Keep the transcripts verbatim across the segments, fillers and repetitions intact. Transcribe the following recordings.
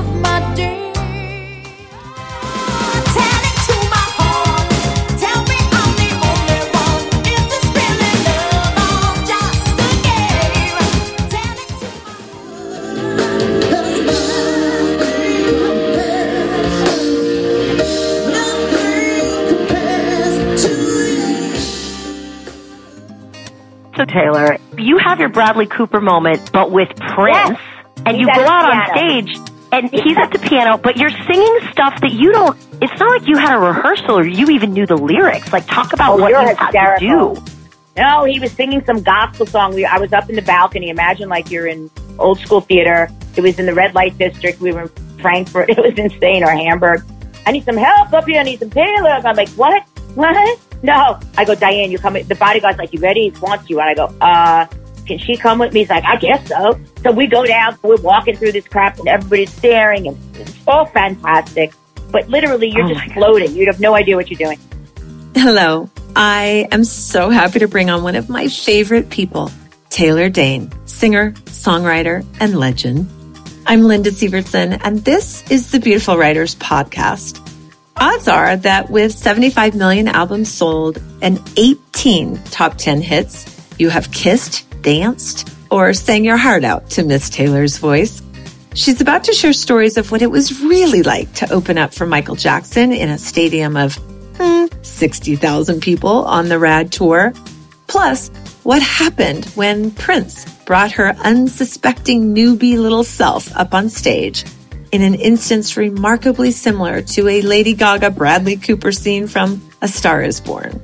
of my dreams. Tell it to my heart. Tell me I'm the only one. Is this really love or just a game? Tell it to So Taylor, you have your Bradley Cooper moment, but with Prince, yes. and He's you go at out the on piano. stage, and he's at the piano, but you're singing stuff that you don't, it's not like you had a rehearsal or you even knew the lyrics. Like, talk about Oh, what you you're had hysterical. to do. No, he was singing some gospel song. We, I was up in the balcony. Imagine like you're in old school theater. It was in the red light district. We were in Frankfurt. It was insane, or Hamburg. I need some help up here. I need some Taylor. I'm like, what? What? No. I go, Diane, you come. The bodyguard's like, you ready? He wants you. And I go, uh, can she come with me? He's like, I guess so. So we go down. We're walking through this crap and everybody's staring and it's all fantastic. But literally, you're Oh just floating. You have no idea what you're doing. Hello. I am so happy to bring on one of my favorite people, Taylor Dayne, singer, songwriter, and legend. I'm Linda Sievertson, and this is the Beautiful Writers Podcast. Odds are that with seventy-five million albums sold and eighteen top ten hits, you have kissed, danced, or sang your heart out to Miss Taylor's voice. She's about to share stories of what it was really like to open up for Michael Jackson in a stadium of hmm, sixty thousand people on the Rad Tour. Plus, what happened when Prince brought her unsuspecting newbie little self up on stage in an instance remarkably similar to a Lady Gaga Bradley Cooper scene from A Star is Born.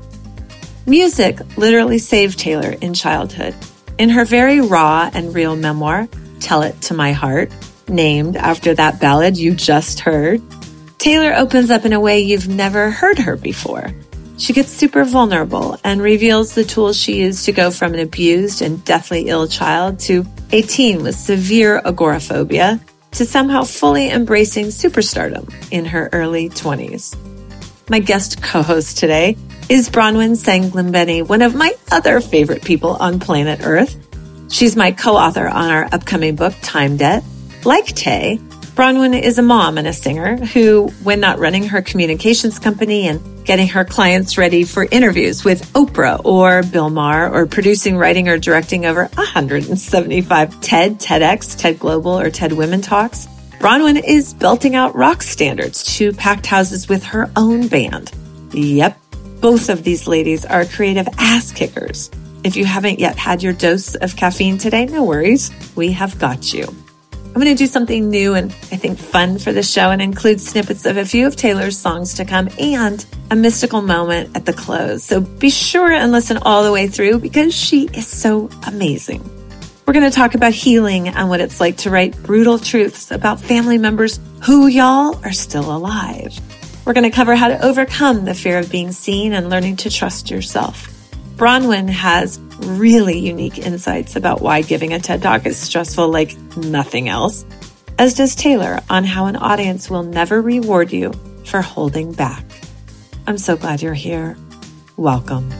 Music literally saved Taylor in childhood. In her very raw and real memoir, Tell It to My Heart, named after that ballad you just heard, Taylor opens up in a way you've never heard her before. She gets super vulnerable and reveals the tools she used to go from an abused and deathly ill child to a teen with severe agoraphobia to somehow fully embracing superstardom in her early twenties. My guest co-host today is Bronwyn Sanglimbeni, one of my other favorite people on planet Earth. She's my co-author on our upcoming book, Time Debt. Like Tay, Bronwyn is a mom and a singer who, when not running her communications company and getting her clients ready for interviews with Oprah or Bill Maher or producing, writing, or directing over one hundred seventy-five TED, TEDx, TED Global, or TED Women Talks, Bronwyn is belting out rock standards to packed houses with her own band. Yep, both of these ladies are creative ass kickers. If you haven't yet had your dose of caffeine today, no worries. We have got you. I'm going to do something new and I think fun for the show and include snippets of a few of Taylor's songs to come and a mystical moment at the close. So be sure and listen all the way through because she is so amazing. We're going to talk about healing and what it's like to write brutal truths about family members who, y'all, are still alive. We're going to cover how to overcome the fear of being seen and learning to trust yourself. Bronwyn has really unique insights about why giving a TED Talk is stressful like nothing else, as does Taylor on how an audience will never reward you for holding back. I'm so glad you're here. Welcome.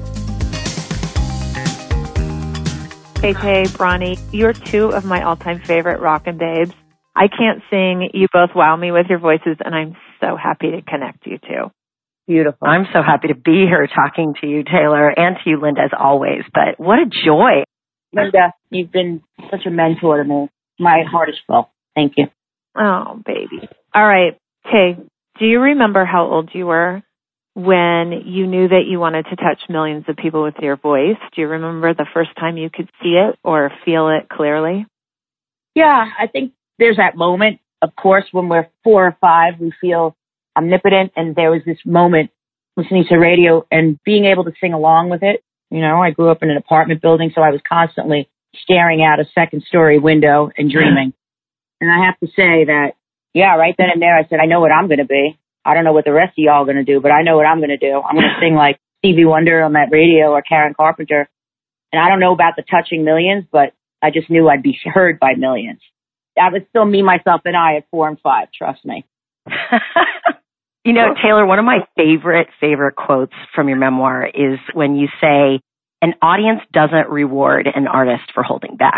Hey, Tay, Bronny, you're two of my all-time favorite rockin' babes. I can't sing. You both wow me with your voices, and I'm so happy to connect you two. Beautiful. I'm so happy to be here talking to you, Taylor, and to you, Linda, as always. But what a joy. Linda, you've been such a mentor to me. My heart is full. Thank you. Oh, baby. All right. Tay, do you remember how old you were when you knew that you wanted to touch millions of people with your voice? Do you remember the first time you could see it or feel it clearly? Yeah, I think there's that moment. Of course, when we're four or five, we feel omnipotent. And there was this moment listening to radio and being able to sing along with it. You know, I grew up in an apartment building, so I was constantly staring out a second story window and dreaming. And I have to say that, yeah, right then and there, I said, I know what I'm going to be. I don't know what the rest of y'all are going to do, but I know what I'm going to do. I'm going to sing like Stevie Wonder on that radio or Karen Carpenter. And I don't know about the touching millions, but I just knew I'd be heard by millions. That was still me, myself, and I at four and five. Trust me. You know, Taylor, one of my favorite, favorite quotes from your memoir is when you say, an audience doesn't reward an artist for holding back.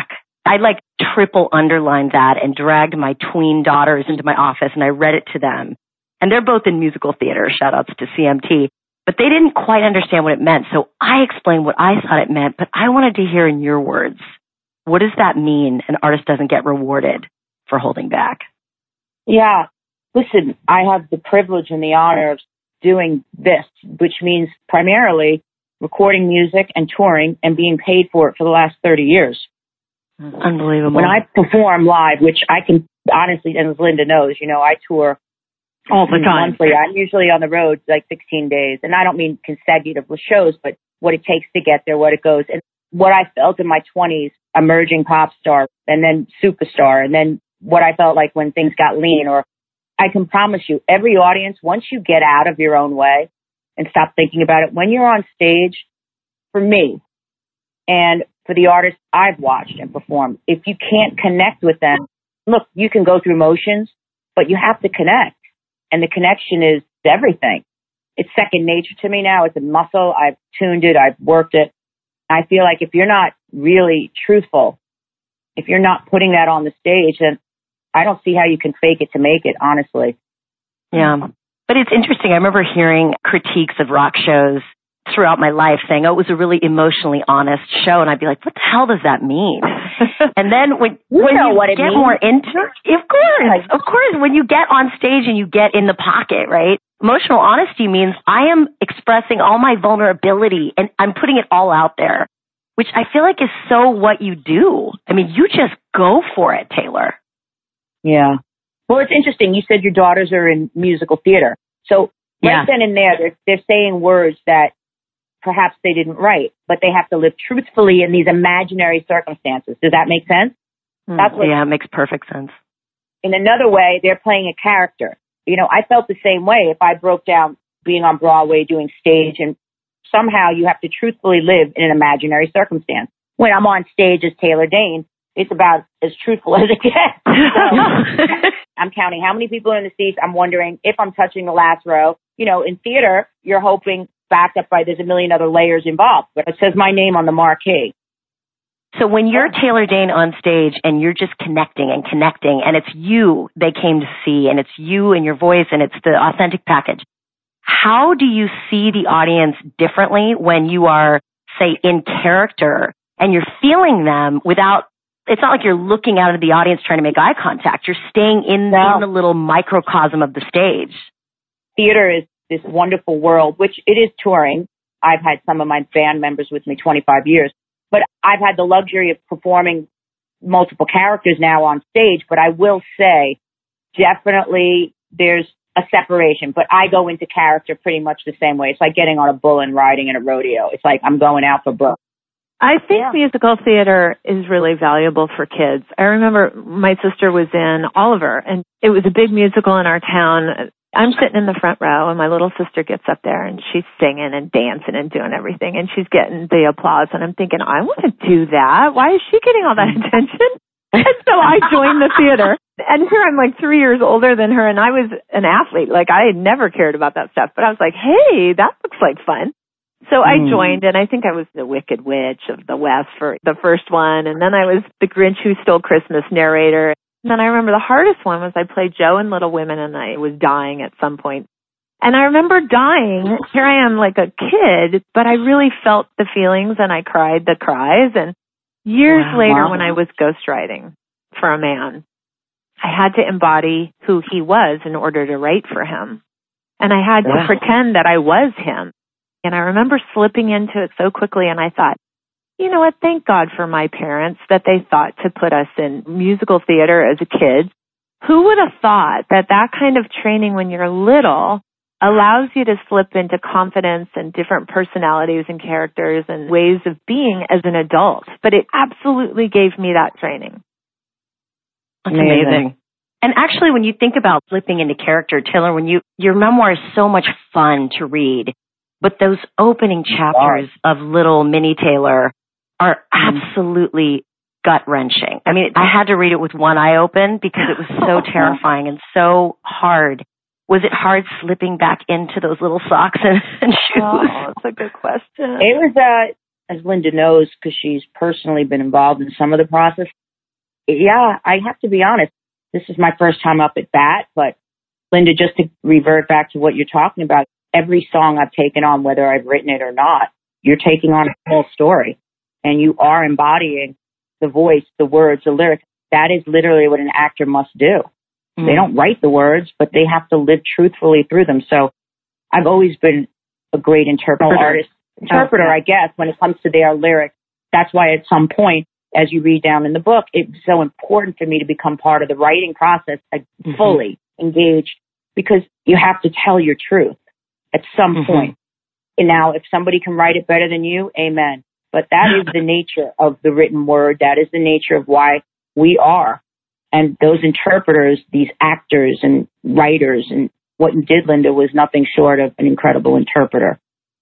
I like triple underlined that and dragged my tween daughters into my office and I read it to them. And they're both in musical theater, shout outs to C M T, but they didn't quite understand what it meant. So I explained what I thought it meant, but I wanted to hear in your words, what does that mean an artist doesn't get rewarded for holding back? Yeah. Listen, I have the privilege and the honor of doing this, which means primarily recording music and touring and being paid for it for the last thirty years. Unbelievable. When I perform live, which I can honestly, and as Linda knows, you know, I tour all the time. Monthly. I'm usually on the road like sixteen days. And I don't mean consecutive shows, but what it takes to get there, what it goes. And what I felt in my twenties, emerging pop star, and then superstar, and then what I felt like when things got lean. Or I can promise you, every audience, once you get out of your own way and stop thinking about it, when you're on stage, for me, and for the artists I've watched and performed, if you can't connect with them, look, you can go through motions, but you have to connect. And the connection is everything. It's second nature to me now. It's a muscle. I've tuned it. I've worked it. I feel like if you're not really truthful, if you're not putting that on the stage, then I don't see how you can fake it to make it, honestly. Yeah. But it's interesting. I remember hearing critiques of rock shows throughout my life saying, oh, it was a really emotionally honest show. And I'd be like, what the hell does that mean? And then when, you when know you what it get means. more into it, of course, of course, when you get on stage and you get in the pocket, right? Emotional honesty means I am expressing all my vulnerability and I'm putting it all out there, which I feel like is so what you do. I mean, you just go for it, Taylor. Yeah. Well, it's interesting. You said your daughters are in musical theater. So right Yeah. then and there, they're, they're saying words that perhaps they didn't write, but they have to live truthfully in these imaginary circumstances. Does that make sense? Mm, That's what, yeah, it makes perfect sense. in another way, they're playing a character. You know, I felt the same way if I broke down being on Broadway, doing stage, and somehow you have to truthfully live in an imaginary circumstance. When I'm on stage as Taylor Dayne, it's about as truthful as it gets. So, I'm counting how many people are in the seats. I'm wondering if I'm touching the last row. You know, in theater, you're hoping backed up by there's a million other layers involved, but it says my name on the marquee. So when you're Taylor Dayne on stage and you're just connecting and connecting and it's you they came to see and it's you and your voice and it's the authentic package, how do you see the audience differently when you are, say, in character and you're feeling them without, it's not like you're looking out at the audience trying to make eye contact. You're staying in, No. in the little microcosm of the stage. Theater is this wonderful world, which it is touring. I've had some of my band members with me twenty-five years. But I've had the luxury of performing multiple characters now on stage. But I will say, definitely there's a separation. But I go into character pretty much the same way. It's like getting on a bull and riding in a rodeo. It's like I'm going out for Brooke. I think Yeah. musical theater is really valuable for kids. I remember my sister was in Oliver, and it was a big musical in our town. I'm sitting in the front row, and my little sister gets up there, and she's singing and dancing and doing everything, and she's getting the applause, and I'm thinking, I want to do that. Why is she getting all that attention? And so I joined the theater, and here I'm like three years older than her, and I was an athlete. Like, I had never cared about that stuff, but I was like, hey, that looks like fun. So I Mm. joined, and I think I was the Wicked Witch of the West for the first one, and then I was the Grinch Who Stole Christmas narrator. And then I remember the hardest one was I played Joe in Little Women, and I was dying at some point. And I remember dying. Here I am like a kid, but I really felt the feelings, and I cried the cries. And years Wow. later, when I was ghostwriting for a man, I had to embody who he was in order to write for him. And I had to Yeah. pretend that I was him. And I remember slipping into it so quickly, and I thought, you know what, thank God for my parents that they thought to put us in musical theater as a kid. Who would have thought that that kind of training when you're little allows you to slip into confidence and different personalities and characters and ways of being as an adult? But it absolutely gave me that training. That's Amazing. amazing. And actually, when you think about flipping into character, Taylor, when you, your memoir is so much fun to read, but those opening chapters of little mini Taylor are absolutely gut-wrenching. I mean, I had to read it with one eye open because it was so terrifying and so hard. Was it hard slipping back into those little socks and, and shoes? Oh, that's a good question. It was, uh, as Linda knows, because she's personally been involved in some of the process, yeah, I have to be honest. This is my first time up at bat, but Linda, just to revert back to what you're talking about, every song I've taken on, whether I've written it or not, you're taking on a whole story and you are embodying the voice, the words, the lyrics. That is literally what an actor must do. Mm. They don't write the words, but they have to live truthfully through them. So I've always been a great interpreter, artist, interpreter, okay. I guess, when it comes to their lyrics. That's why at some point, as you read down in the book, it's so important for me to become part of the writing process, like mm-hmm. fully engaged, because you have to tell your truth at some mm-hmm. point. And now, if somebody can write it better than you, amen. But that is the nature of the written word. That is the nature of why we are. And those interpreters, these actors and writers, and what you did, Linda, was nothing short of an incredible interpreter.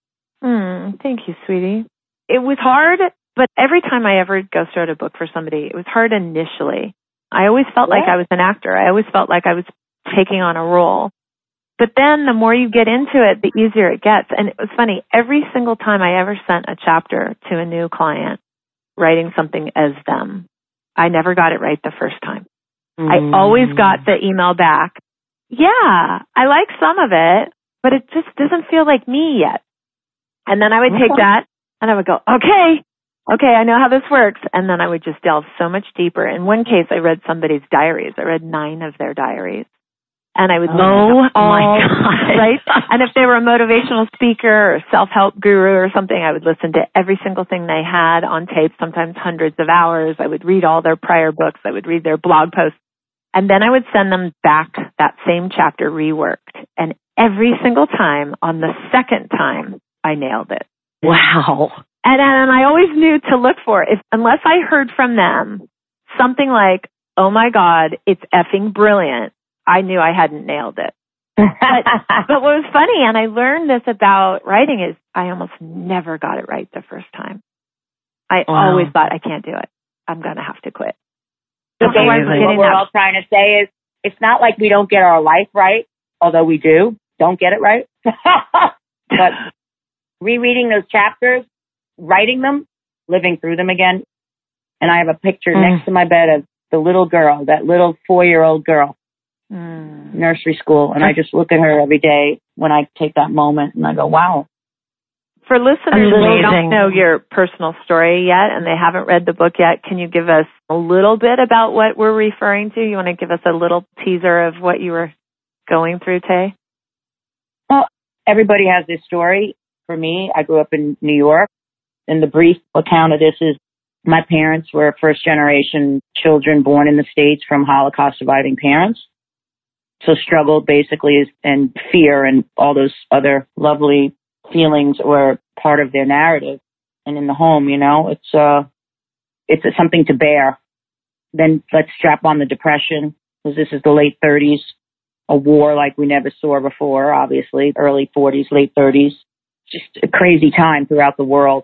Mm, thank you, sweetie. It was hard, but every time I ever ghostwrote a book for somebody, it was hard initially. I always felt yeah. like I was an actor. I always felt like I was taking on a role. But then the more you get into it, the easier it gets. And it was funny, every single time I ever sent a chapter to a new client, writing something as them, I never got it right the first time. Mm. I always got the email back, yeah, I like some of it, but it just doesn't feel like me yet. And then I would take okay. that and I would go, okay, okay, I know how this works. And then I would just delve so much deeper. In one case, I read somebody's diaries. I read nine of their diaries. And I would oh, oh my God. Right? And if they were a motivational speaker or self-help guru or something, I would listen to every single thing they had on tape, sometimes hundreds of hours. I would read all their prior books. I would read their blog posts. And then I would send them back that same chapter reworked. And every single time, on the second time, I nailed it. Wow. And, and I always knew to look for, if unless I heard from them something like, oh my God, it's effing brilliant, I knew I hadn't nailed it. But, but what was funny, and I learned this about writing, is I almost never got it right the first time. I wow. always thought, I can't do it. I'm going to have to quit. So what we're all trying to say is, it's not like we don't get our life right, although we do. Don't get it right. But rereading those chapters, writing them, living through them again. And I have a picture mm. next to my bed of the little girl, that little four-year-old girl. Mm. Nursery school, and I just look at her every day when I take that moment, and I go, wow. For listeners who don't know your personal story yet, and they haven't read the book yet, can you give us a little bit about what we're referring to? You want to give us a little teaser of what you were going through, Tay? Well, everybody has this story. For me, I grew up in New York, and the brief account of this is my parents were first-generation children born in the States from Holocaust-surviving parents. So struggle basically is, and fear and all those other lovely feelings were part of their narrative. And in the home, you know, it's, uh, it's something to bear. Then let's strap on the depression, because this is the late thirties, a war like we never saw before, obviously, early forties, late thirties, just a crazy time throughout the world.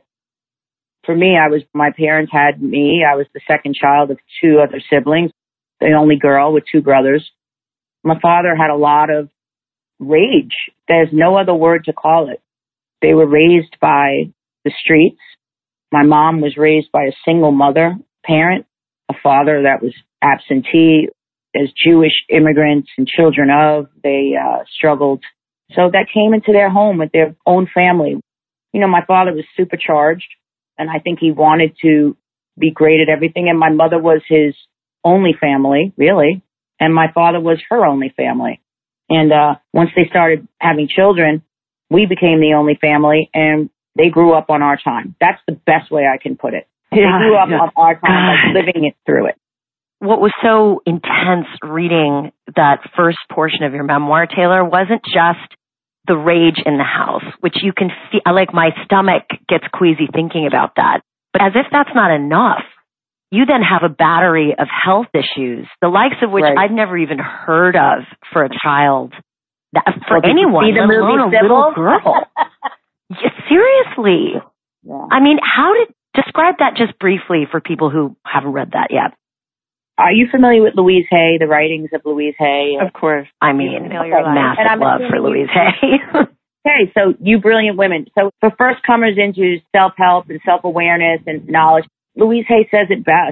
For me, I was, my parents had me. I was the second child of two other siblings, the only girl with two brothers. My father had a lot of rage. There's no other word to call it. They were raised by the streets. My mom was raised by a single mother, parent, a father that was absentee. As Jewish immigrants and children of, they uh, struggled. So that came into their home with their own family. You know, my father was supercharged, and I think he wanted to be great at everything. And my mother was his only family, really. And my father was her only family. And uh once they started having children, we became the only family, and they grew up on our time. That's the best way I can put it. Yeah, they grew up yeah. on our time, like living it through it. What was so intense reading that first portion of your memoir, Taylor, wasn't just the rage in the house, which you can feel, like my stomach gets queasy thinking about that. But as if that's not enough, you then have a battery of health issues, the likes of which right. I've never even heard of for a child, that, for well, anyone, let alone a little girl. Yeah, seriously. Yeah. I mean, how did, describe that just briefly for people who haven't read that yet. Are you familiar with Louise Hay, the writings of Louise Hay? Of course. I mean, massive and love for Louise Hay. Okay, so you brilliant women. So for first comers into self-help and self-awareness and knowledge, Louise Hay says it best.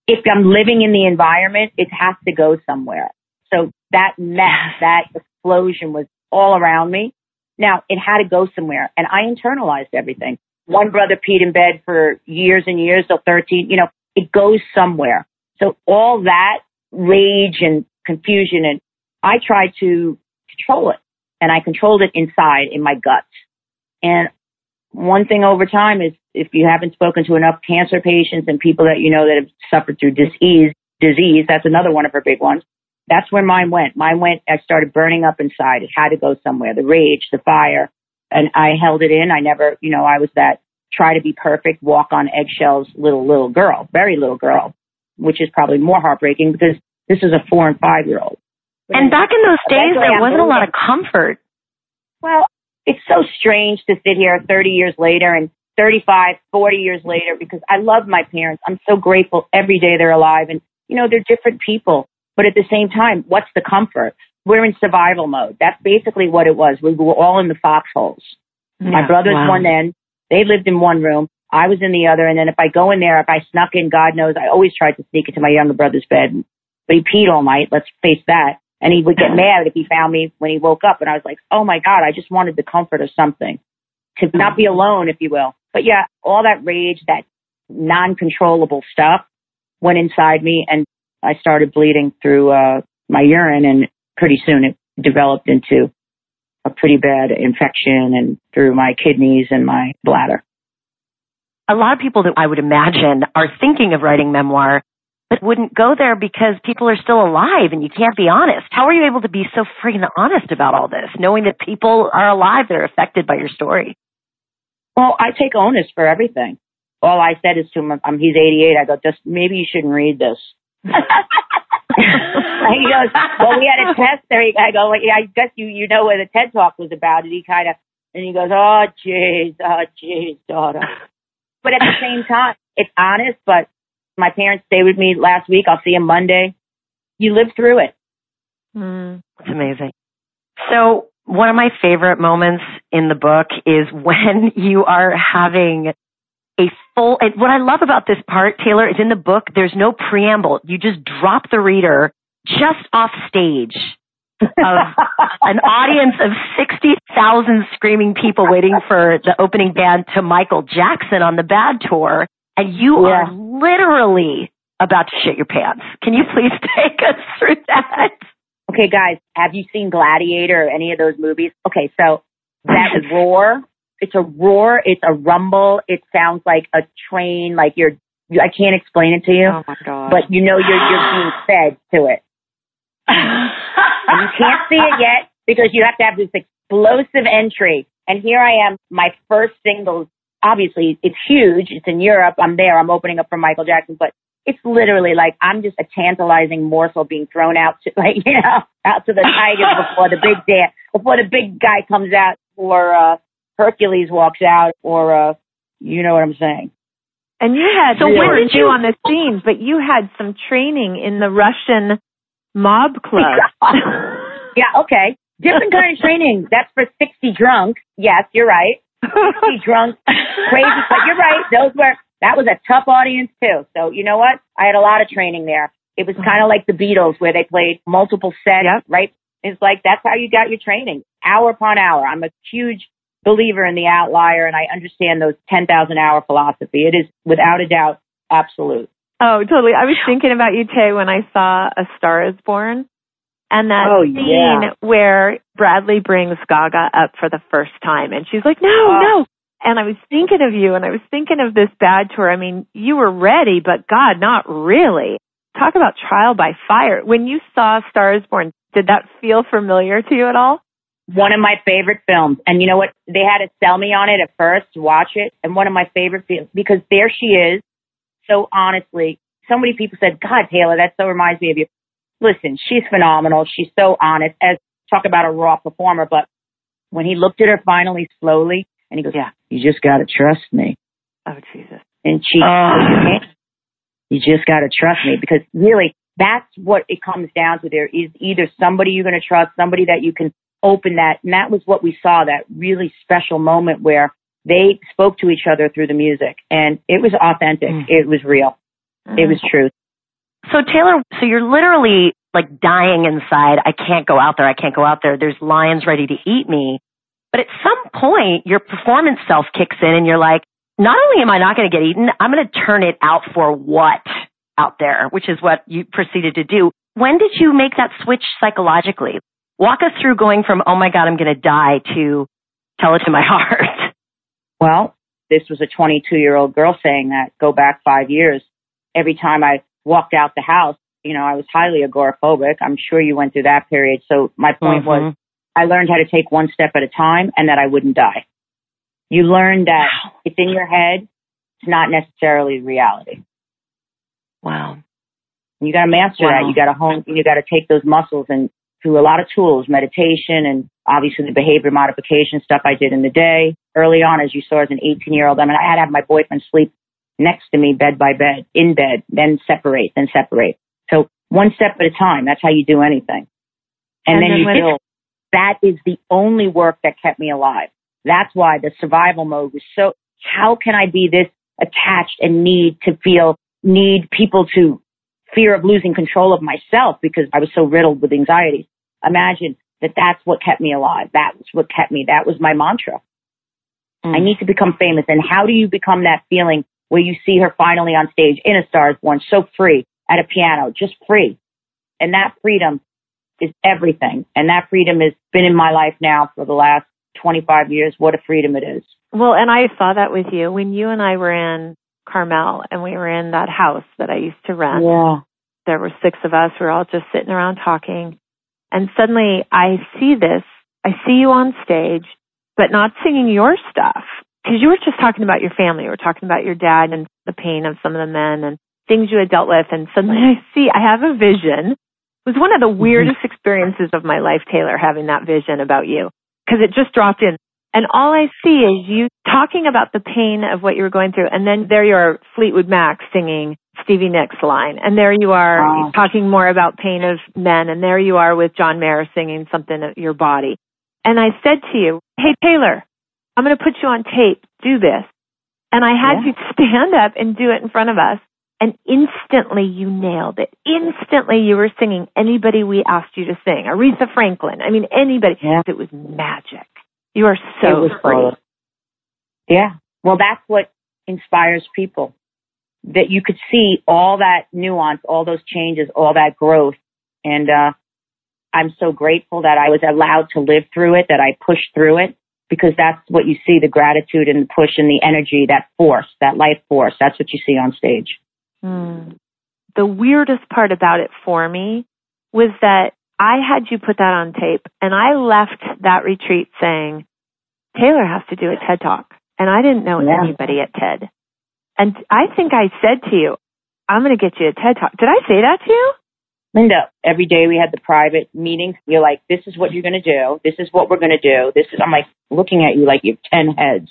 if I'm living in the environment, it has to go somewhere. So that mess, that explosion was all around me. Now, it had to go somewhere, and I internalized everything. One brother peed in bed for years and years, till thirteen, you know, it goes somewhere. So all that rage and confusion, and I tried to control it, and I controlled it inside in my gut. And one thing over time is, if you haven't spoken to enough cancer patients and people that you know that have suffered through disease, disease, that's another one of her big ones. That's where mine went. Mine went, I started burning up inside. It had to go somewhere. The rage, the fire. And I held it in. I never, you know, I was that try to be perfect, walk on eggshells little, little girl, very little girl, which is probably more heartbreaking because this is a four and five year old. And back in those days, there wasn't a lot of comfort. Well, it's so strange to sit here thirty years later and thirty-five, forty years later, because I love my parents. I'm so grateful every day they're alive. And, you know, they're different people. But at the same time, what's the comfort? We're in survival mode. That's basically what it was. We were all in the foxholes. Yeah, my brothers, wow. one end, they lived in one room. I was in the other. And then if I go in there, if I snuck in, God knows, I always tried to sneak into my younger brother's bed. But he peed all night. Let's face that. And he would get mad if he found me when he woke up. And I was like, oh, my God, I just wanted the comfort of something. To not be alone, if you will. But, yeah, all that rage, that non-controllable stuff went inside me. And I started bleeding through uh, my urine. And pretty soon it developed into a pretty bad infection and through my kidneys and my bladder. A lot of people that I would imagine are thinking of writing memoir, but wouldn't go there because people are still alive and you can't be honest. How are you able to be so freaking honest about all this, knowing that people are alive that are affected by your story? Well, I take onus for everything. All I said is to him, um, he's eighty-eight. I go, just maybe you shouldn't read this. He goes, well, we had a test there. I go, well, yeah, I guess you, you know what the TED Talk was about. And he kind of, and he goes, oh, jeez, oh, jeez, daughter. But at the same time, it's honest, but my parents stayed with me last week. I'll see them Monday. You live through it. Mm, it's amazing. So one of my favorite moments in the book is when you are having a full, and what I love about this part, Taylor, is in the book, there's no preamble. You just drop the reader just off stage of an audience of sixty thousand screaming people waiting for the opening band to Michael Jackson on the Bad Tour. And you yeah. are literally about to shit your pants. Can you please take us through that? Okay, guys, have you seen Gladiator or any of those movies? Okay, so that roar, it's a roar, it's a rumble, it sounds like a train, like you're, I can't explain it to you. Oh my God. But you know you're, you're being fed to it. And you can't see it yet because you have to have this explosive entry. And here I am, my first single. Obviously, it's huge. It's in Europe. I'm there. I'm opening up for Michael Jackson. But it's literally like I'm just a tantalizing morsel being thrown out to, like, you know, out to the tigers before the big dance, before the big guy comes out, or uh, Hercules walks out, or uh, you know what I'm saying. And you had so when did you on the scene, but you had some training in the Russian mob club. Yeah, okay. Different kind of training. That's for sixty drunks. Yes, you're right. sixty drunk, crazy. But you're right. Those were, that was a tough audience too. So you know what? I had a lot of training there. It was kind of like the Beatles where they played multiple sets, yep. right? It's like, that's how you got your training, hour upon hour. I'm a huge believer in the outlier, and I understand those ten thousand hour philosophy. It is without a doubt absolute. Oh, totally. I was thinking about you, Tay, when I saw A Star Is Born. And that oh, scene yeah. where Bradley brings Gaga up for the first time. And she's like, no, oh. no. And I was thinking of you, and I was thinking of this Bad Tour. I mean, you were ready, but God, not really. Talk about trial by fire. When you saw Star Is Born, did that feel familiar to you at all? One of my favorite films. And you know what? They had to sell me on it at first to watch it. And one of my favorite films, because there she is. So honestly, so many people said, God, Taylor, that so reminds me of you. Listen, she's phenomenal. She's so honest. As talk about a raw performer, but when he looked at her finally slowly, and he goes, yeah, you just got to trust me. Oh, Jesus. And she, uh, you just got to trust me, because really that's what it comes down to. There is either somebody you're going to trust, somebody that you can open that. And that was what we saw, that really special moment where they spoke to each other through the music, and it was authentic. Mm. It was real. Mm. It was true. So Taylor, so you're literally like dying inside. I can't go out there. I can't go out there. There's lions ready to eat me. But at some point, your performance self kicks in and you're like, not only am I not going to get eaten, I'm going to turn it out for what out there, which is what you proceeded to do. When did you make that switch psychologically? Walk us through going from, oh my God, I'm going to die to tell it to my heart. Well, this was a twenty-two-year-old girl saying that. Go back five years. Every time I walked out the house, you know, I was highly agoraphobic. I'm sure you went through that period. So my point Mm-hmm. was I learned how to take one step at a time and that I wouldn't die. You learn that Wow. it's in your head. It's not necessarily reality. Wow. You got to master Wow. that. You got to hone, you got to take those muscles and through a lot of tools, meditation and obviously the behavior modification stuff I did in the day. Early on, as you saw as an eighteen year old, I mean, I had to have my boyfriend sleep next to me, bed by bed, in bed, then separate, then separate. So one step at a time. That's how you do anything. And, And then, then you when- feel that is the only work that kept me alive. That's why the survival mode was so, how can I be this attached and need to feel, need people to fear of losing control of myself because I was so riddled with anxiety. Imagine that that's what kept me alive. That was what kept me. That was my mantra. Mm. I need to become famous. And how do you become that feeling where you see her finally on stage in A Star Is Born, so free at a piano, just free. And that freedom is everything. And that freedom has been in my life now for the last twenty-five years. What a freedom it is. Well, and I saw that with you when you and I were in Carmel and we were in that house that I used to rent. Yeah. There were six of us. We were all just sitting around talking. And suddenly I see this. I see you on stage, but not singing your stuff. Because you were just talking about your family. You were talking about your dad and the pain of some of the men and things you had dealt with. And suddenly I see, I have a vision. It was one of the weirdest experiences of my life, Taylor, having that vision about you. Because it just dropped in. And all I see is you talking about the pain of what you were going through. And then there you are, Fleetwood Mac singing Stevie Nicks line. And there you are Wow. talking more about pain of men. And there you are with John Mayer singing something at your body. And I said to you, hey, Taylor, I'm going to put you on tape. Do this. And I had Yeah. you stand up and do it in front of us. And instantly you nailed it. Instantly you were singing anybody we asked you to sing. Aretha Franklin. I mean, anybody. Yeah. It was magic. You are It so was free. cool. Yeah. Well, that's what inspires people. That you could see all that nuance, all those changes, all that growth. And uh I'm so grateful that I was allowed to live through it, that I pushed through it, because that's what you see, the gratitude and the push and the energy, that force, that life force. That's what you see on stage. Hmm. The weirdest part about it for me was that I had you put that on tape, and I left that retreat saying, Taylor has to do a TED Talk. And I didn't know Yeah. anybody at TED. And I think I said to you, I'm going to get you a TED Talk. Did I say that to you? Linda, every day we had the private meetings. You're like, this is what you're going to do. This is what we're going to do. This is, I'm like looking at you like you have ten heads.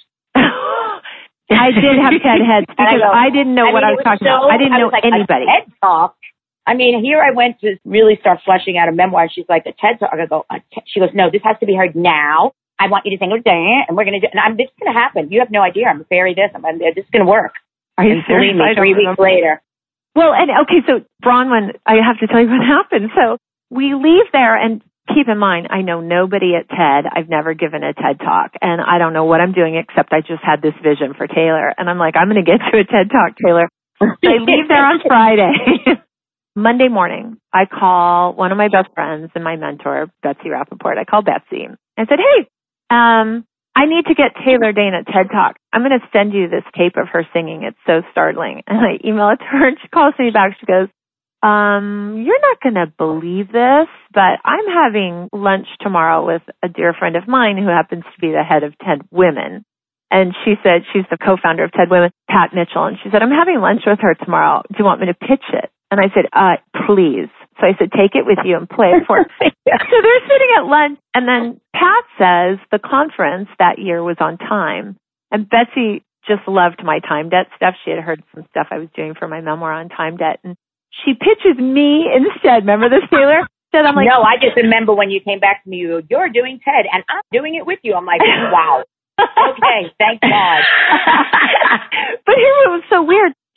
I did have TED heads because I, I didn't know I what mean, I it was talking so, about. I didn't I know was like, anybody. A TED Talk. I mean, here I went to really start fleshing out a memoir. She's like, a TED Talk. I go, a te-. She goes, no, this has to be heard now. I want you to sing it, and we're going to do, and I'm, this is going to happen. You have no idea. I'm a fairy this. I'm, this is going to work. Are you And believe serious? me, I don't three weeks remember. later. Well, and okay, so Bronwyn, I have to tell you what happened. So we leave there, and keep in mind, I know nobody at TED. I've never given a TED Talk, and I don't know what I'm doing except I just had this vision for Taylor. And I'm like, I'm going to get to a TED Talk, Taylor. So I leave there on Friday. Monday morning, I call one of my best friends and my mentor, Betsy Rappaport. I call Betsy. I said, hey, um, I need to get Taylor Dayne at TED Talk. I'm going to send you this tape of her singing. It's so startling. And I email it to her, and she calls me back. She goes, um, you're not going to believe this, but I'm having lunch tomorrow with a dear friend of mine who happens to be the head of TED Women. And she said, she's the co-founder of TED Women, Pat Mitchell. And she said, I'm having lunch with her tomorrow. Do you want me to pitch it? And I said, uh, please. So I said, take it with you and play it for her. Yeah. So they're sitting at lunch, and then Pat says the conference that year was on time. And Betsy just loved my time debt stuff. She had heard some stuff I was doing for my memoir on time debt. And she pitches me instead. Remember this, Taylor? Instead, I'm like, No, I just remember when you came back to me, you go, you're doing TED, and I'm doing it with you. I'm like, wow. Okay, thank God. But here it was so weird.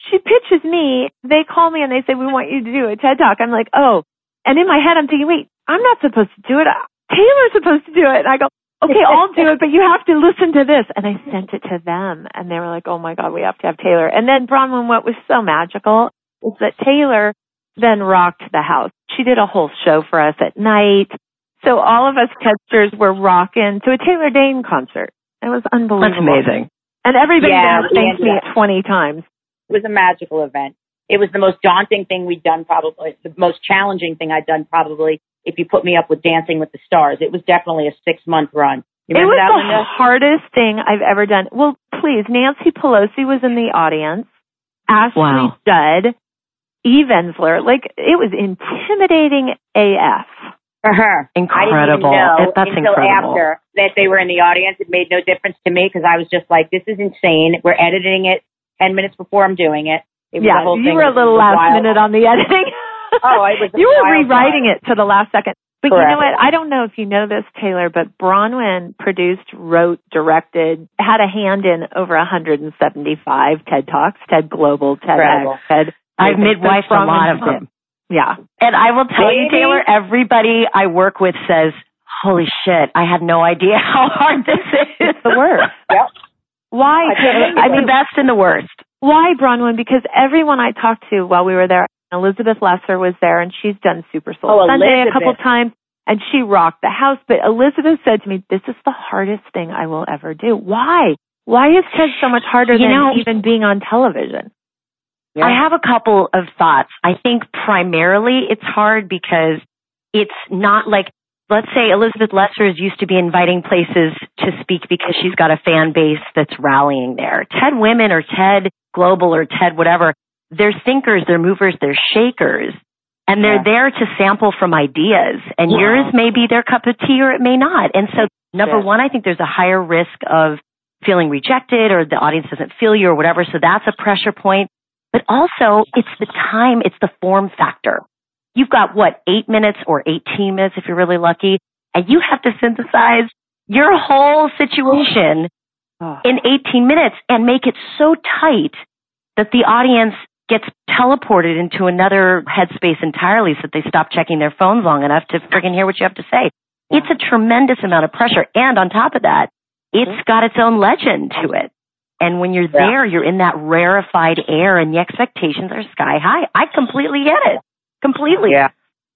she pitches me. They call me and they say, we want you to do a TED Talk. I'm like, oh. And in my head, I'm thinking, wait, I'm not supposed to do it. Taylor's supposed to do it. And I go, okay, I'll do it, but you have to listen to this. And I sent it to them. And they were like, oh, my God, we have to have Taylor. And then, Bronwyn, what was so magical is that Taylor then rocked the house. She did a whole show for us at night. So all of us Tedsters were rocking to a Taylor Dayne concert. It was unbelievable. That's amazing. And everybody Yeah, there thanked me twenty times. It was a magical event. It was the most daunting thing we'd done, probably the most challenging thing I'd done, probably, if you put me up with Dancing with the Stars. It was definitely a six-month run. You It remember was that, the Linda? hardest thing I've ever done. Well, please, Nancy Pelosi was in the audience. Ashley Wow. Judd, Eve Ensler. Like, it was intimidating A F. For her. Incredible. I didn't even know That's until incredible. after that they were in the audience. It made no difference to me because I was just like, this is insane. We're editing it ten minutes before I'm doing it. It was Yeah, the whole you thing were a was- little was last wild. minute on the editing. Oh, it was a You were wild rewriting ride. it to the last second. But you know Correct. what? I don't know if you know this, Taylor, but Bronwyn produced, wrote, directed, had a hand in over one hundred seventy-five TED Talks, TED Global, TEDx, Incredible. TED. I've midwifed a lot of them. Yeah. And I will tell you, Maybe. Taylor, everybody I work with says, holy shit, I had no idea how hard this is. It's the worst. Yep. Why? I Taylor? think I It's mean, the best and the worst. why, Bronwyn? Because everyone I talked to while we were there, Elizabeth Lesser was there, and she's done Super Soul Oh, Sunday a Elizabeth. couple times, and she rocked the house. But Elizabeth said to me, this is the hardest thing I will ever do. Why? Why is TED so much harder You than know- even being on television? Yeah. I have a couple of thoughts. I think primarily it's hard because it's not like, let's say Elizabeth Lesser is used to be inviting places to speak because she's got a fan base that's rallying there. TED Women or TED Global or TED whatever, they're thinkers, they're movers, they're shakers. And they're Yeah. there to sample from ideas. And Yeah. yours may be their cup of tea or it may not. And so, number Yeah. one, I think there's a higher risk of feeling rejected or the audience doesn't feel you or whatever. So that's a pressure point. But also, it's the time, it's the form factor. You've got, what, eight minutes or eighteen minutes if you're really lucky, and you have to synthesize your whole situation Oh. in eighteen minutes and make it so tight that the audience gets teleported into another headspace entirely so that they stop checking their phones long enough to friggin' hear what you have to say. It's a tremendous amount of pressure. And on top of that, it's got its own legend to it. And when you're Yeah. there, you're in that rarefied air and the expectations are sky high. I completely get it. Completely. Yeah.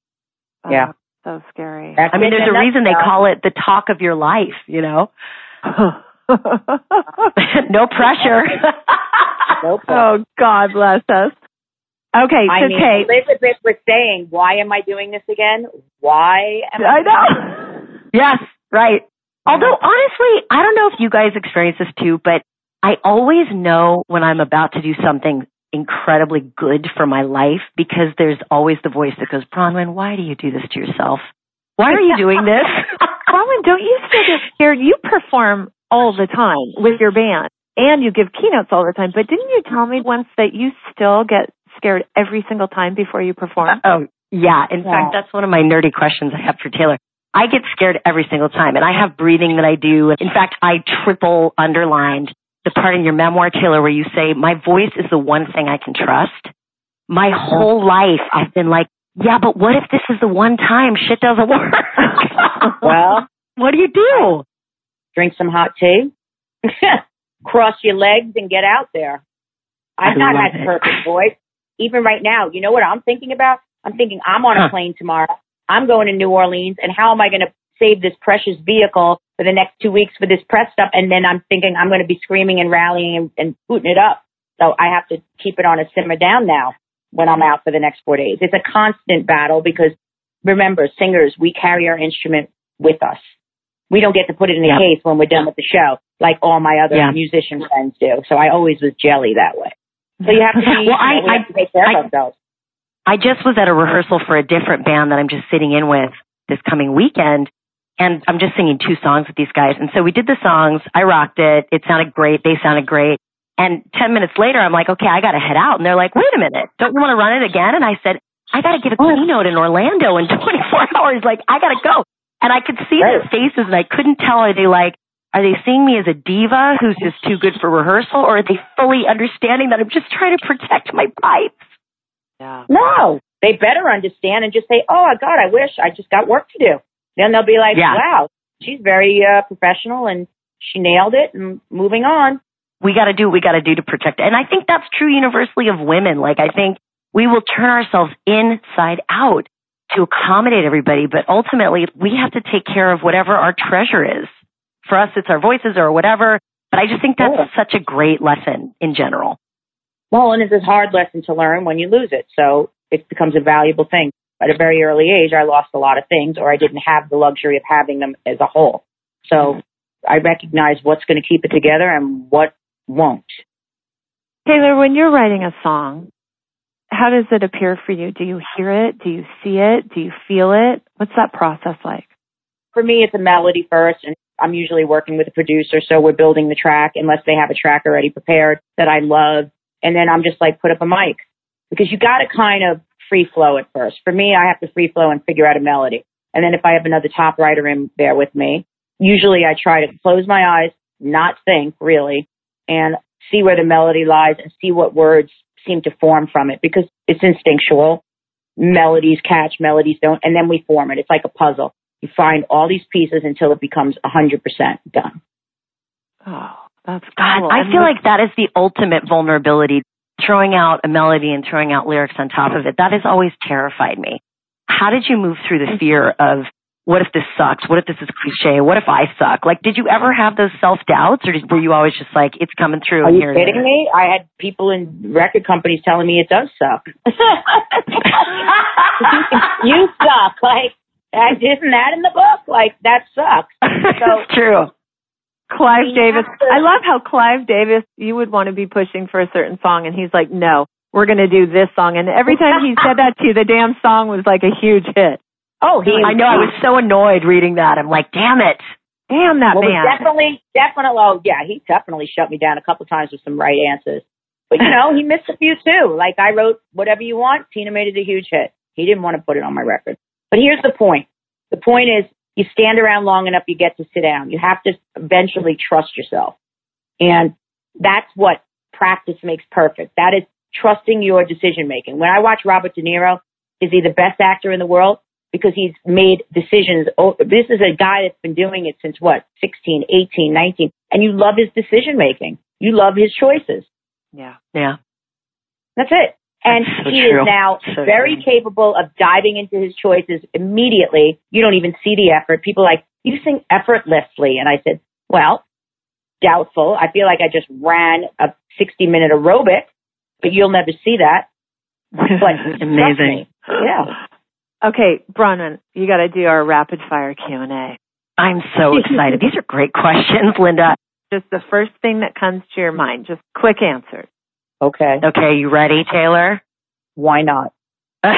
Oh, Yeah. So scary. That's I mean, it in there's a reason they nutshell. call it the talk of your life, you know? No pressure. Nope. Oh, God bless us. Okay, I so mean, Kate. Elizabeth was saying, why am I doing this again? Why am I I know. Yes, right. Although, honestly, I don't know if you guys experience this too, but I always know when I'm about to do something incredibly good for my life because there's always the voice that goes, Bronwyn, why do you do this to yourself? Why are you doing this? Bronwyn, don't you still get scared? You perform all the time with your band, and you give keynotes all the time. But didn't you tell me once that you still get scared every single time before you perform? Oh, yeah. In Yeah. fact, that's one of my nerdy questions I have for Taylor. I get scared every single time, and I have breathing that I do. In fact, I triple underlined the part in your memoir, Taylor, where you say, my voice is the one thing I can trust. My whole life, I've been like, yeah, but what if this is the one time shit doesn't work? Well, what do you do? drink some hot tea, cross your legs, and get out there. I've I not love had it. perfect voice. Even right now, you know what I'm thinking about? I'm thinking I'm on a Huh. plane tomorrow. I'm going to New Orleans, and how am I going to save this precious vehicle for the next two weeks for this press stuff? And then I'm thinking I'm going to be screaming and rallying and, and booting it up. So I have to keep it on a simmer down now when I'm out for the next four days. It's a constant battle because, remember, singers, we carry our instrument with us. We don't get to put it in a Yep. case when we're done with the show, like all my other Yeah. musician friends do. So I always was jelly that way. So you have to, be, Well, I- you know, we have I- to take care I- of ourselves. I just was at a rehearsal for a different band that I'm just sitting in with this coming weekend. And I'm just singing two songs with these guys. And so we did the songs. I rocked it. It sounded great. They sounded great. And ten minutes later, I'm like, okay, I got to head out. And they're like, wait a minute. Don't you want to run it again? And I said, I got to give a keynote in Orlando in twenty-four hours. Like, I got to go. And I could see their faces and I couldn't tell, are they like, Are they seeing me as a diva who's just too good for rehearsal, or are they fully understanding that I'm just trying to protect my pipes? Yeah. No, they better understand and just say, oh, God, I wish I just got work to do. Then they'll be like, Yeah. wow, she's very uh, professional and she nailed it and moving on. We got to do what we got to do to protect it. And I think that's true universally of women. Like, I think we will turn ourselves inside out to accommodate everybody, but ultimately we have to take care of whatever our treasure is. For us, it's our voices or whatever. But I just think that's Yeah. such a great lesson in general. Well, and it's a hard lesson to learn when you lose it. So it becomes a valuable thing. At a very early age, I lost a lot of things, or I didn't have the luxury of having them as a whole. So I recognize what's going to keep it together and what won't. Taylor, when you're writing a song, how does it appear for you? Do you hear it? Do you see it? Do you feel it? What's that process like? For me, it's a melody first, and I'm usually working with a producer, so we're building the track unless they have a track already prepared that I love. And then I'm just like, put up a mic. Because you got to kind of free flow at first. For me, I have to free flow and figure out a melody. And then if I have another top writer in there with me, usually I try to close my eyes, not think really, and see where the melody lies and see what words seem to form from it, because it's instinctual. Melodies catch, melodies don't, and then we form it. It's like a puzzle. You find all these pieces until it becomes one hundred percent done. Oh, that's God, cool. I And feel with- like that is the ultimate vulnerability, throwing out a melody and throwing out lyrics on top of it. That has always terrified me. How did you move through the fear of, what if this sucks? What if this is cliche? What if I suck? Like, did you ever have those self-doubts, or did, were you always just like, it's coming through? Are and you here it kidding is? me? I had people in record companies telling me it does suck. You suck. Like, I- isn't that in the book? Like, that sucks. So, It's true. Clive You Davis. have to- I love how Clive Davis, you would want to be pushing for a certain song, and he's like, no, we're going to do this song. And every time he said that to you, the damn song was like a huge hit. oh, he I know. I was so annoyed reading that. I'm like, damn it. Damn that well, man. definitely, definitely, oh, yeah, he definitely shut me down a couple times with some right answers. But, you know, he missed a few, too. Like, I wrote Whatever You Want. Tina made it a huge hit. He didn't want to put it on my record. But here's the point. The point is, you stand around long enough, you get to sit down. You have to eventually trust yourself. And that's what practice makes perfect. That is trusting your decision making. When I watch Robert De Niro, is he the best actor in the world? Because he's made decisions. Oh, this is a guy that's been doing it since what, sixteen, eighteen, nineteen. And you love his decision making. You love his choices. Yeah. Yeah. That's it. And That's so he true. is now So very true. capable of diving into his choices immediately. You don't even see the effort. People are like, you sing effortlessly. And I said, well, doubtful. I feel like I just ran a sixty minute aerobic, but you'll never see that. But trust Amazing. me. Yeah. Okay, Bronwyn, you got to do our rapid fire Q and A. I'm so excited. These are great questions, Linda. Just the first thing that comes to your mind. Just quick answers. Okay. Okay, you ready, Taylor? Why not? All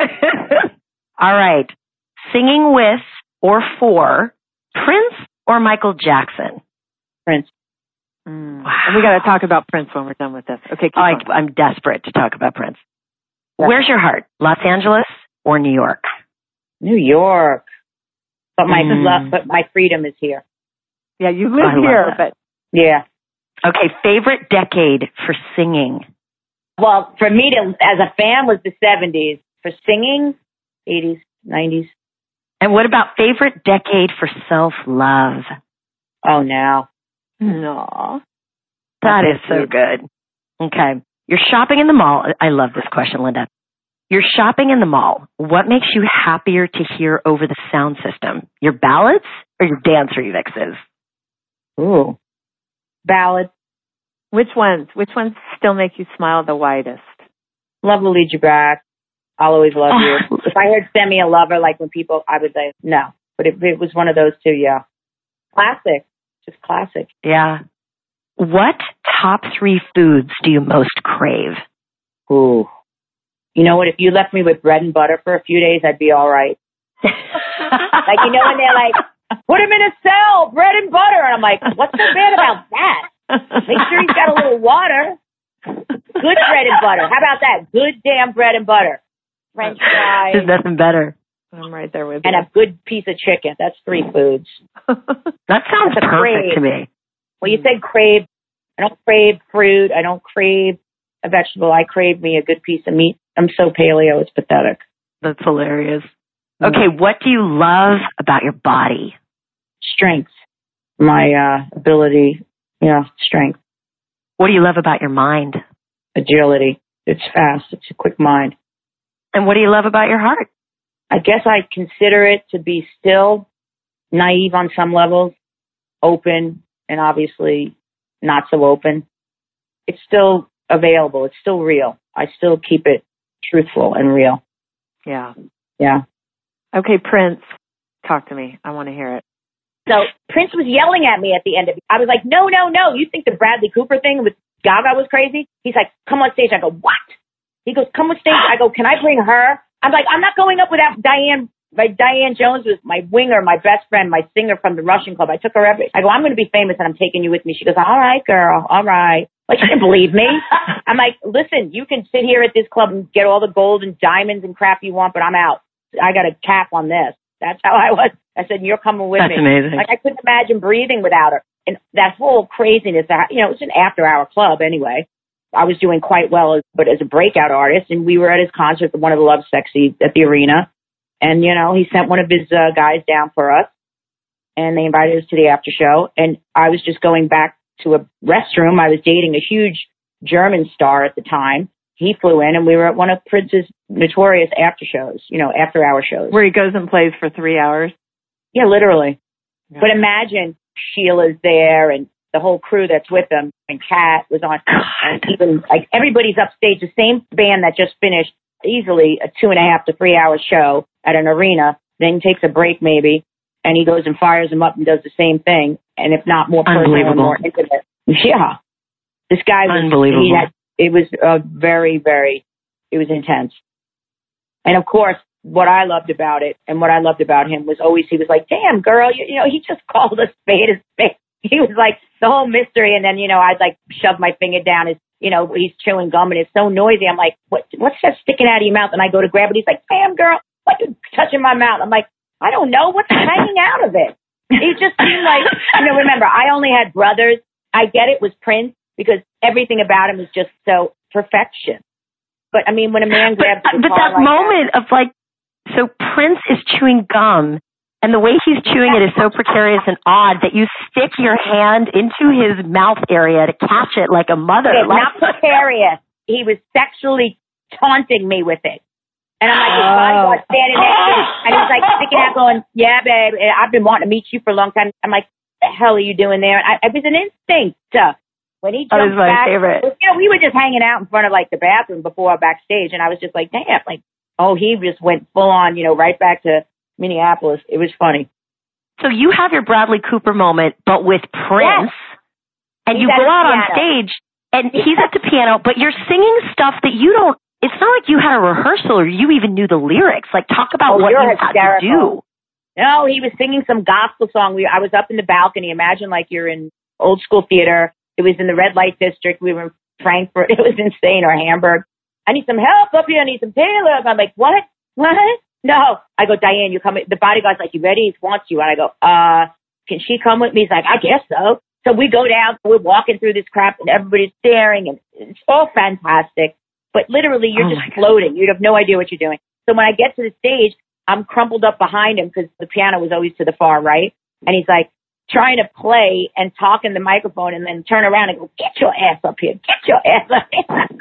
right. Singing with or for Prince or Michael Jackson? Prince. Mm. And we got to talk about Prince when we're done with this. Okay, keep I, going. I'm desperate to talk about Prince. Where's your heart? Los Angeles or New York? New York. But my Mm. love, but my freedom is here. Yeah, you I live love here, that. but Yeah. Okay, favorite decade for singing? Well, for me to, as a fan, was the seventies. For singing, eighties, nineties. And what about favorite decade for self-love? Oh, now. no. That is so good. Okay. You're shopping in the mall. I love this question, Linda. You're shopping in the mall. What makes you happier to hear over the sound system? Your ballads or your dance remixes? Ooh. Ballad. Which ones? Which ones still make you smile the widest? Love will lead you back. I'll always love you. Oh. If I heard Send Me a Lover, like when people, I would say, no. But it, it was one of those two, yeah. Classic. Just classic. Yeah. What top three foods do you most crave? Ooh. You know what? If you left me with bread and butter for a few days, I'd be all right. Like, you know, when they're like, put him in a cell, bread and butter. And I'm like, what's so bad about that? Make sure he's got a little water. Good bread and butter. How about that? Good damn bread and butter. French fries. There's nothing better. I'm right there with you. and a good piece of chicken. That's three foods. That sounds That's a perfect crave. to me. Well, you said crave. I don't crave fruit. I don't crave a vegetable. I crave me a good piece of meat. I'm so paleo, it's pathetic. That's hilarious. Okay, what do you love about your body? Strength. My uh, ability, yeah, strength. What do you love about your mind? Agility. It's fast. It's a quick mind. And what do you love about your heart? I guess I consider it to be still naive on some levels, open, and obviously not so open. It's still available. It's still real. I still keep it truthful and real. Yeah. Yeah. Okay, Prince, talk to me. I want to hear it. So Prince was yelling at me at the end of it. I was like, no, no, no. You think the Bradley Cooper thing with Gaga was crazy? He's like, come on stage. I go, what? He goes, come on stage. I go, can I bring her? I'm like, I'm not going up without Diane. My Diane Jones was my winger, my best friend, my singer from the Russian Club. I took her every. I go, I'm going to be famous and I'm taking you with me. She goes, all right, girl, all right. Like, she didn't believe me. I'm like, listen, you can sit here at this club and get all the gold and diamonds and crap you want, but I'm out. I got a cap on this. That's how I was. I said, you're coming with That's me. amazing. Like, I couldn't imagine breathing without her. And that whole craziness, you know, it was an after-hour club anyway. I was doing quite well, as, but as a breakout artist, and we were at his concert, one of the Love Sexy at the arena. And, you know, he sent one of his uh, guys down for us, and they invited us to the after show. And I was just going back to a restroom. I was dating a huge German star at the time. He flew in, and we were at one of Prince's notorious after shows, you know, after-hour shows. Where he goes and plays for three hours. Yeah, literally. Yeah. But imagine Sheila's there and the whole crew that's with them, and Kat was on, and even like everybody's upstage. The same band that just finished easily a two and a half to three hour show at an arena, then takes a break maybe, and he goes and fires them up and does the same thing, and if not more personal and more intimate. Yeah, this guy was Unbelievable. He had, it was uh, very, very, it was intense. And of course, what I loved about it and what I loved about him was always he was like, damn, girl, you, you know, he just called a spade a spade. He was like the whole mystery. And then, you know, I'd like shove my finger down his, you know, he's chewing gum and it's so noisy. I'm like, what, what's that sticking out of your mouth? And I go to grab it. He's like, damn, girl, what you touching my mouth? I'm like, I don't know. What's hanging out of it? It just seemed like, you know, remember, I only had brothers. I get it was Prince because everything about him is just so perfection. But I mean, when a man grabs But, the but guitar that like moment that, of like, so Prince is chewing gum, and the way he's chewing it is so precarious and odd that you stick your hand into his mouth area to catch it like a mother. okay, Like, not precarious. He was sexually taunting me with it. And I'm like, his bodyguard standing next to me, and he's like sticking out going, yeah, babe, I've been wanting to meet you for a long time. I'm like, what the hell are you doing there? And I, it was an instinct. Uh, when he That jumped was my back, favorite. you know, we were just hanging out in front of like the bathroom before backstage, and I was just like, damn, like, oh, he just went full on, you know, right back to Minneapolis. It was funny. so you have your Bradley Cooper moment, but with Prince, and He's you at go his out on piano. stage, and he's at the piano, but you're singing stuff that you don't. It's not like you had a rehearsal or you even knew the lyrics. Like, talk about Oh, what you're you had to do. hysterical. No, he was singing some gospel song. We, I was up in the balcony. Imagine like you're in old school theater. It was in the red light district. We were in Frankfurt. It was insane, or Hamburg. I need some help up here. I need some Taylor. I'm like, what? What? No. I go, Diane, you come. The bodyguard's like, you ready? He wants you. And I go, uh, can she come with me? He's like, I guess so. So we go down. We're walking through this crap, and everybody's staring, and it's all fantastic. But literally, you're Oh just my God. floating. You have no idea what you're doing. So when I get to the stage, I'm crumpled up behind him because the piano was always to the far right. And he's like trying to play and talk in the microphone and then turn around and go, get your ass up here. Get your ass up here.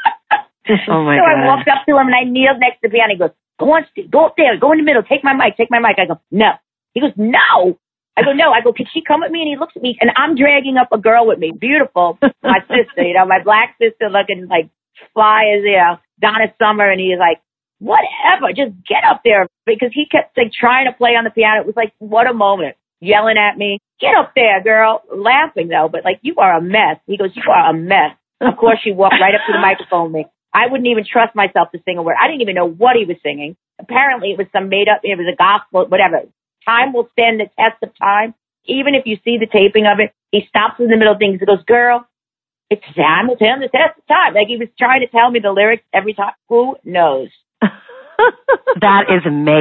Oh my so I God. walked up to him and I kneeled next to the piano. He goes, go on, st- go up there, go in the middle, take my mic, take my mic. I go, no. He goes, no. I go, no. I go, can she come with me? And he looks at me, and I'm dragging up a girl with me. Beautiful. My sister, you know, my black sister looking like fly as, you know, Donna Summer. And he's like, whatever, just get up there. Because he kept like trying to play on the piano. It was like, what a moment. Yelling at me, get up there, girl. Laughing though, but like, you are a mess. He goes, you are a mess. Of course, she walked right up to the microphone with me. I wouldn't even trust myself to sing a word. I didn't even know what he was singing. Apparently it was some made up, it was a gospel, whatever. Time will stand the test of time. Even if you see the taping of it, he stops in the middle of things and goes, girl, it's time will stand the test of time. Like he was trying to tell me the lyrics every time. Who knows? That is amazing.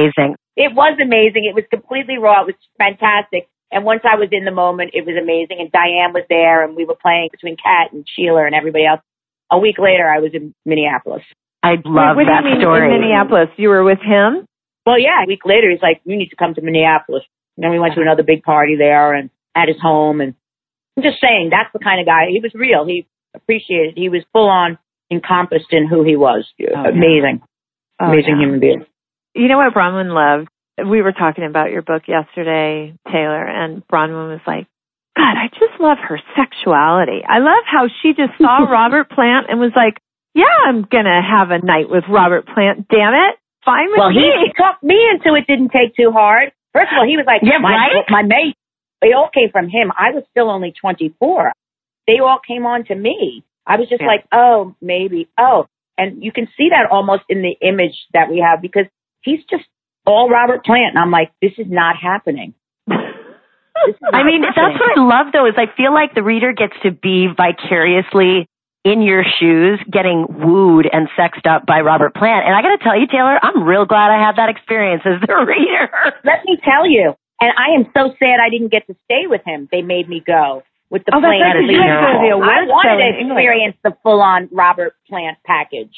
It was amazing. It was completely raw. It was fantastic. And once I was in the moment, it was amazing. And Diane was there, and we were playing between Kat and Sheila and everybody else. A week later, I was in Minneapolis. I love Wait, what that do you mean story. in Minneapolis? You were with him? Well, yeah, a week later, he's like, you need to come to Minneapolis. And then we went to another big party there and at his home. And I'm just saying, that's the kind of guy. He was real. He appreciated. He was full on encompassed in who he was. Oh, amazing. Oh, amazing yeah. human being. You know what Bronwyn loved? We were talking about your book yesterday, Taylor, and Bronwyn was like, God, I just love her sexuality. I love how she just saw Robert Plant and was like, yeah, I'm going to have a night with Robert Plant. Damn it. Fine with Well, me. he talked me into it. Didn't take too hard. First of all, he was like, Yeah, my, right? my mate. They all came from him. I was still only twenty-four. They all came on to me. I was just Yeah. like, oh, maybe. Oh, and you can see that almost in the image that we have because he's just all Robert Plant. And I'm like, this is not happening. This is not I mean, happening. that's what I love, though, is I feel like the reader gets to be vicariously in your shoes, getting wooed and sexed up by Robert Plant. And I got to tell you, Taylor, I'm real glad I had that experience as the reader. Let me tell you. And I am so sad I didn't get to stay with him. They made me go with the Oh, that's plane. right, 'cause you had to go to the I awards show wanted in to England. experience the full-on Robert Plant package.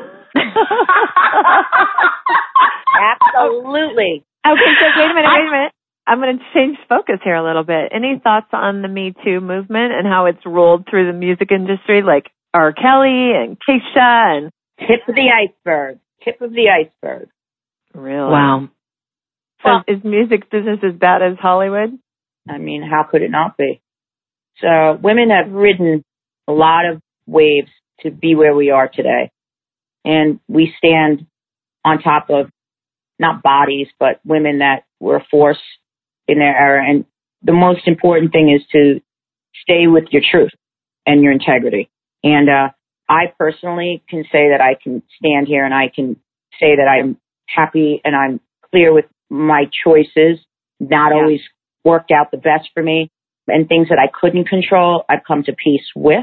Absolutely. Okay, so wait a minute, wait a minute. I'm going to change focus here a little bit. Any thoughts on the Me Too movement and how it's rolled through the music industry, like R. Kelly and Keisha and... Tip of the iceberg. Tip of the iceberg. Really? Wow. So Well- is music business as bad as Hollywood? I mean, how could it not be? So women have ridden a lot of waves to be where we are today. And we stand on top of not bodies, but women that were a force in their era. And the most important thing is to stay with your truth and your integrity. And uh, I personally can say that I can stand here and I can say that I'm happy and I'm clear with my choices, not Yeah. always worked out the best for me. And things that I couldn't control, I've come to peace with.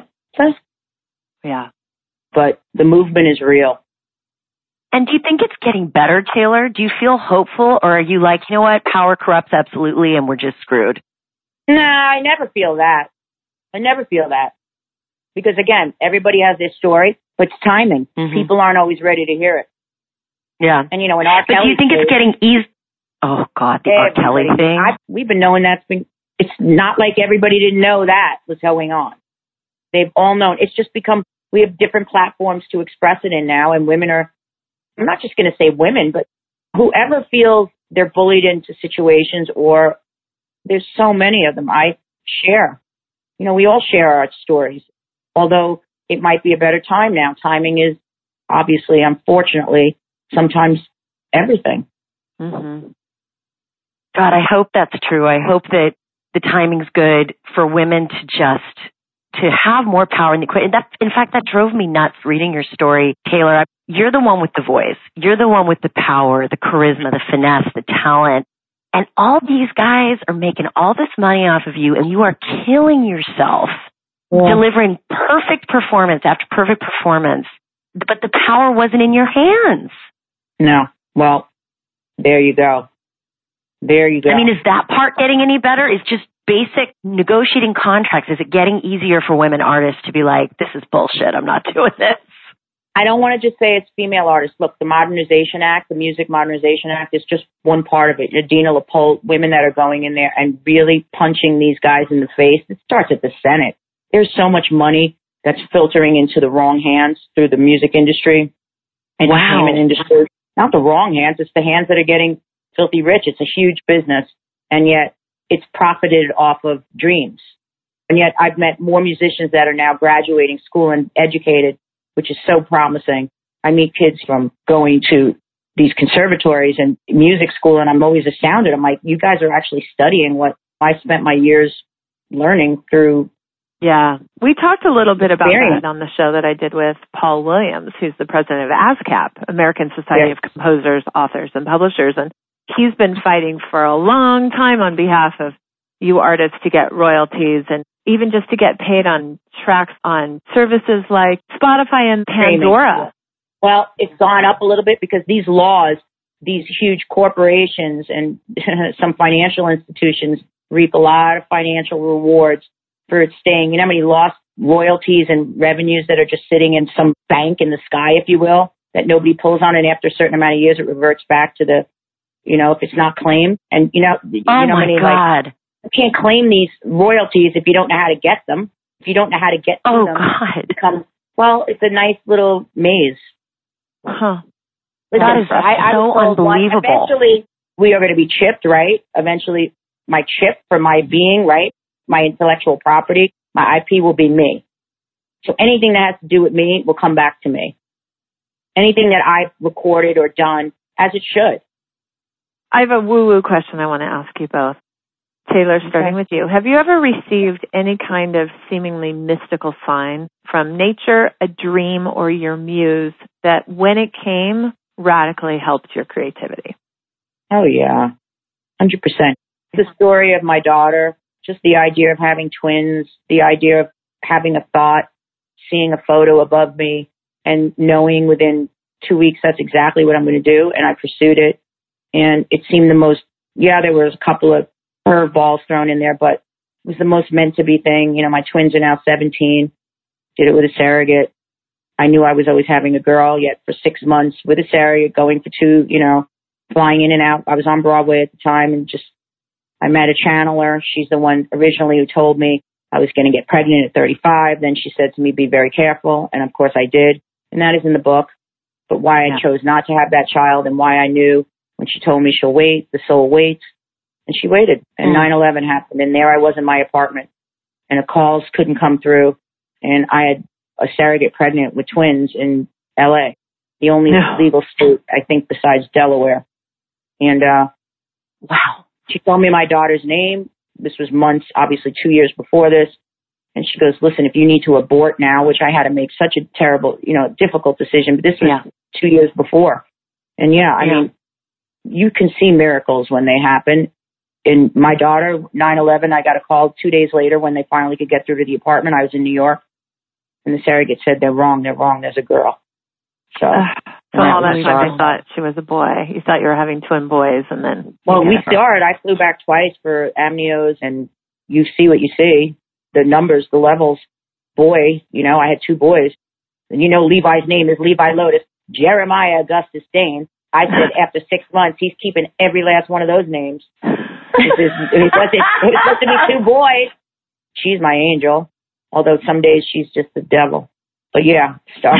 Yeah. But the movement is real. And do you think it's getting better, Taylor? Do you feel hopeful, or are you like, you know what, power corrupts absolutely and we're just screwed? No, I never feel that. I never feel that. Because again, everybody has their story, but it's timing. Mhm. People aren't always ready to hear it. Yeah. And you know, in R. But do you Kelly's think it's case, getting easy? Oh, God, the R. Kelly everybody- thing. I, we've been knowing that's been, it's not like everybody didn't know that was going on. They've all known. It's just become, we have different platforms to express it in now, and women are, I'm not just going to say women, but whoever feels they're bullied into situations, or there's so many of them. I share, you know, we all share our stories, although it might be a better time now. Timing is obviously, unfortunately, sometimes everything. Mm-hmm. God, I hope that's true. I hope that the timing's good for women to just, to have more power in the equation. That, in fact, that drove me nuts reading your story, Taylor. You're the one with the voice. You're the one with the power, the charisma, the finesse, the talent. And all these guys are making all this money off of you, and you are killing yourself, Yeah. delivering perfect performance after perfect performance. But the power wasn't in your hands. No. Well, there you go. There you go. I mean, is that part getting any better? Is just basic negotiating contracts, is it getting easier for women artists to be like, this is bullshit, I'm not doing this? I don't want to just say it's female artists. Look, the Modernization Act, the Music Modernization Act is just one part of it. Adina LaPolte, women that are going in there and really punching these guys in the face. It starts at the Senate. There's so much money that's filtering into the wrong hands through the music industry, entertainment Wow. industry. Not the wrong hands, it's the hands that are getting filthy rich. It's a huge business, and yet it's profited off of dreams. And yet I've met more musicians that are now graduating school and educated, which is so promising. I meet kids from going to these conservatories and music school, and I'm always astounded. I'm like, you guys are actually studying what I spent my years learning through. Yeah. We talked a little bit about Experience. that on the show that I did with Paul Williams, who's the president of ASCAP, American Society Yes. of Composers, Authors, and Publishers. And he's been fighting for a long time on behalf of you artists to get royalties and even just to get paid on tracks on services like Spotify and Pandora. Well, it's gone up a little bit because these laws these huge corporations and some financial institutions reap a lot of financial rewards for it staying. You know how many lost royalties and revenues that are just sitting in some bank in the sky, if you will, that nobody pulls on, and after a certain amount of years, it reverts back to the, you know, if it's not claimed. And, you know, you Oh know, my many, God. like, you can't claim these royalties if you don't know how to get them. If you don't know how to get to Oh them, God. it becomes, well, it's a nice little maze. Huh. Listen, That is I, I so was told one- unbelievable. Eventually, we are going to be chipped, right? Eventually, my chip for my being, right? My intellectual property, my I P will be me. So anything that has to do with me will come back to me. Anything that I've recorded or done, as it should. I have a woo-woo question I want to ask you both. Taylor, starting Okay. with you. Have you ever received any kind of seemingly mystical sign from nature, a dream, or your muse that when it came, radically helped your creativity? Oh, yeah. one hundred percent. The story of my daughter, just the idea of having twins, the idea of having a thought, seeing a photo above me, and knowing within two weeks that's exactly what I'm going to do. And I pursued it. And it seemed the most, yeah, there was a couple of curveballs thrown in there, but it was the most meant to be thing. You know, my twins are now seventeen, did it with a surrogate. I knew I was always having a girl, yet for six months with a surrogate, going for two, you know, flying in and out. I was on Broadway at the time, and just, I met a channeler. She's the one originally who told me I was going to get pregnant at thirty-five. Then she said to me, be very careful. And of course I did. And that is in the book. But why Yeah. I chose not to have that child, and why I knew when she told me she'll wait, the soul waits. And she waited. And Mm. nine eleven happened. And there I was in my apartment. And the calls couldn't come through. And I had a surrogate pregnant with twins in L A, the only No. legal state, I think, besides Delaware. And uh Wow. she told me my daughter's name. This was months, obviously two years before this. And she goes, listen, if you need to abort now, which I had to make such a terrible, you know, difficult decision, but this was Yeah. two years before. And yeah, I Yeah. mean, you can see miracles when they happen. In my daughter, nine eleven, I got a call two days later when they finally could get through to the apartment. I was in New York. And the surrogate said, they're wrong, they're wrong, there's a girl. So, Uh, so and all that was time awesome. I thought she was a boy. You thought you were having twin boys, and then Well, you we got her. started. I flew back twice for amnios, and you see what you see. The numbers, the levels. Boy, you know, I had two boys. And you know Levi's name is Levi Lotus. Jeremiah Augustus Dane. I said after six months, he's keeping every last one of those names. It was, it was, supposed to- it was supposed to be two boys. She's my angel. Although some days she's just the devil. But yeah, sorry.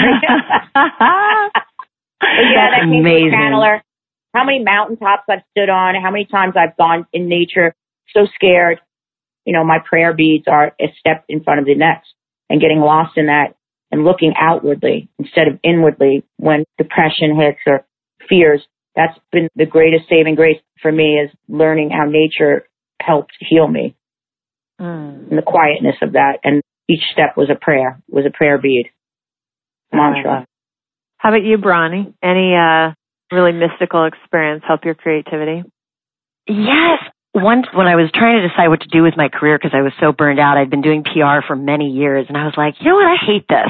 But yeah, That's that came amazing. to a channeler. How many mountaintops I've stood on, how many times I've gone in nature, so scared. You know, my prayer beads are a step in front of the next, and getting lost in that and looking outwardly instead of inwardly when depression hits or fears. That's been the greatest saving grace for me, is learning how nature helped heal me Mm. and the quietness of that. And each step was a prayer, was a prayer bead, mantra. How about you, Bronnie? Any uh, really mystical experience help your creativity? Yes. Once when I was trying to decide what to do with my career because I was so burned out, I'd been doing P R for many years, and I was like, you know what, I hate this.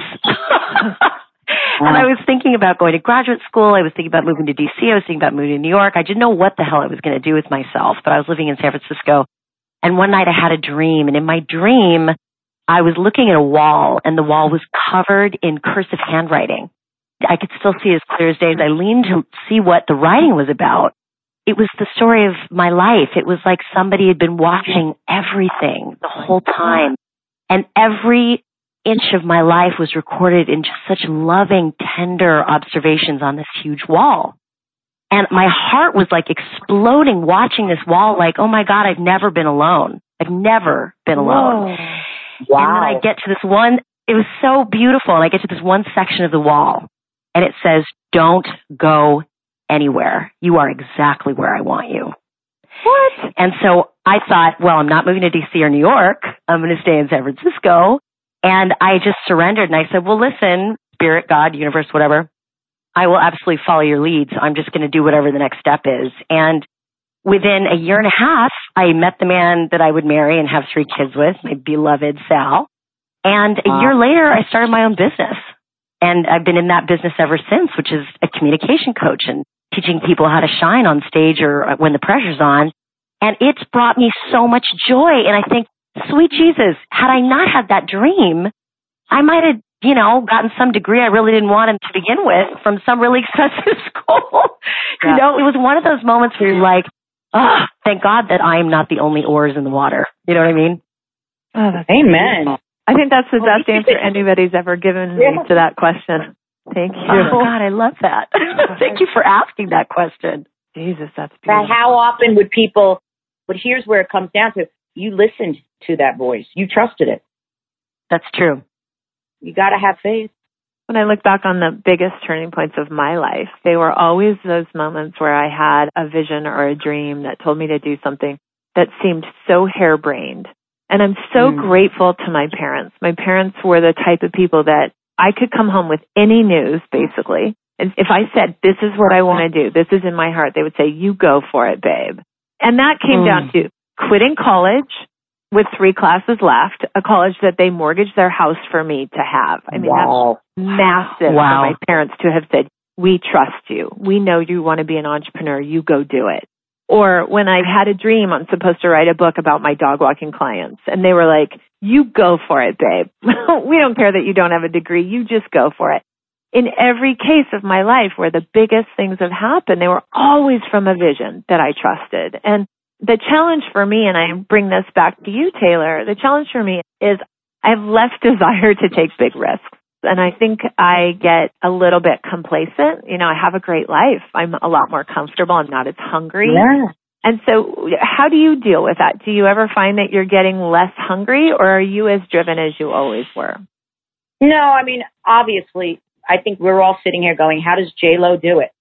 And I was thinking about going to graduate school. I was thinking about moving to D C. I was thinking about moving to New York. I didn't know what the hell I was going to do with myself, but I was living in San Francisco. And one night I had a dream, and in my dream, I was looking at a wall, and the wall was covered in cursive handwriting. I could still see it as clear as day. As I leaned to see what the writing was about, it was the story of my life. It was like somebody had been watching everything the whole time. And every inch of my life was recorded in just such loving, tender observations on this huge wall. And my heart was like exploding watching this wall, like, oh my God, I've never been alone. I've never been alone. Wow. And then I get to this one, it was so beautiful, and I get to this one section of the wall, and it says, don't go anywhere. You are exactly where I want you. What? And so I thought, well, I'm not moving to D C or New York. I'm going to stay in San Francisco. And I just surrendered, and I said, well, listen, spirit, God, universe, whatever, I will absolutely follow your leads. I'm just going to do whatever the next step is. And within a year and a half, I met the man that I would marry and have three kids with, my beloved Sal. And a Wow. year later, I started my own business. And I've been in that business ever since, which is a communication coach and teaching people how to shine on stage or when the pressure's on. And it's brought me so much joy. And I think, sweet Jesus, had I not had that dream, I might have, you know, gotten some degree I really didn't want him to begin with from some really expensive school. Yeah. You know, it was one of those moments where you're like, oh, thank God that I am not the only oars in the water. You know what I mean? Oh, that's Amen. beautiful. I think that's the best answer anybody's ever given me to that question. Thank you. Oh, God, I love that. Thank you for asking that question. Jesus, that's But beautiful. how often would people, but here's where it comes down to, you listened to that voice. You trusted it. That's true. You got to have faith. When I look back on the biggest turning points of my life, they were always those moments where I had a vision or a dream that told me to do something that seemed so harebrained. And I'm so mm. grateful to my parents. My parents were the type of people that I could come home with any news, basically. And if I said, this is what I want to do, this is in my heart, they would say, you go for it, babe. And that came mm. down to quitting college with three classes left, a college that they mortgaged their house for me to have. I mean, wow. that's massive wow. for my parents to have said, we trust you. We know you want to be an entrepreneur. You go do it. Or when I had a dream, I'm supposed to write a book about my dog walking clients. And they were like, you go for it, babe. We don't care that you don't have a degree. You just go for it. In every case of my life where the biggest things have happened, they were always from a vision that I trusted. And the challenge for me, and I bring this back to you, Taylor, the challenge for me is I have less desire to take big risks. And I think I get a little bit complacent. You know, I have a great life. I'm a lot more comfortable. I'm not as hungry. Yeah. And so how do you deal with that? Do you ever find that you're getting less hungry, or are you as driven as you always were? No, I mean, obviously, I think we're all sitting here going, how does J-Lo do it?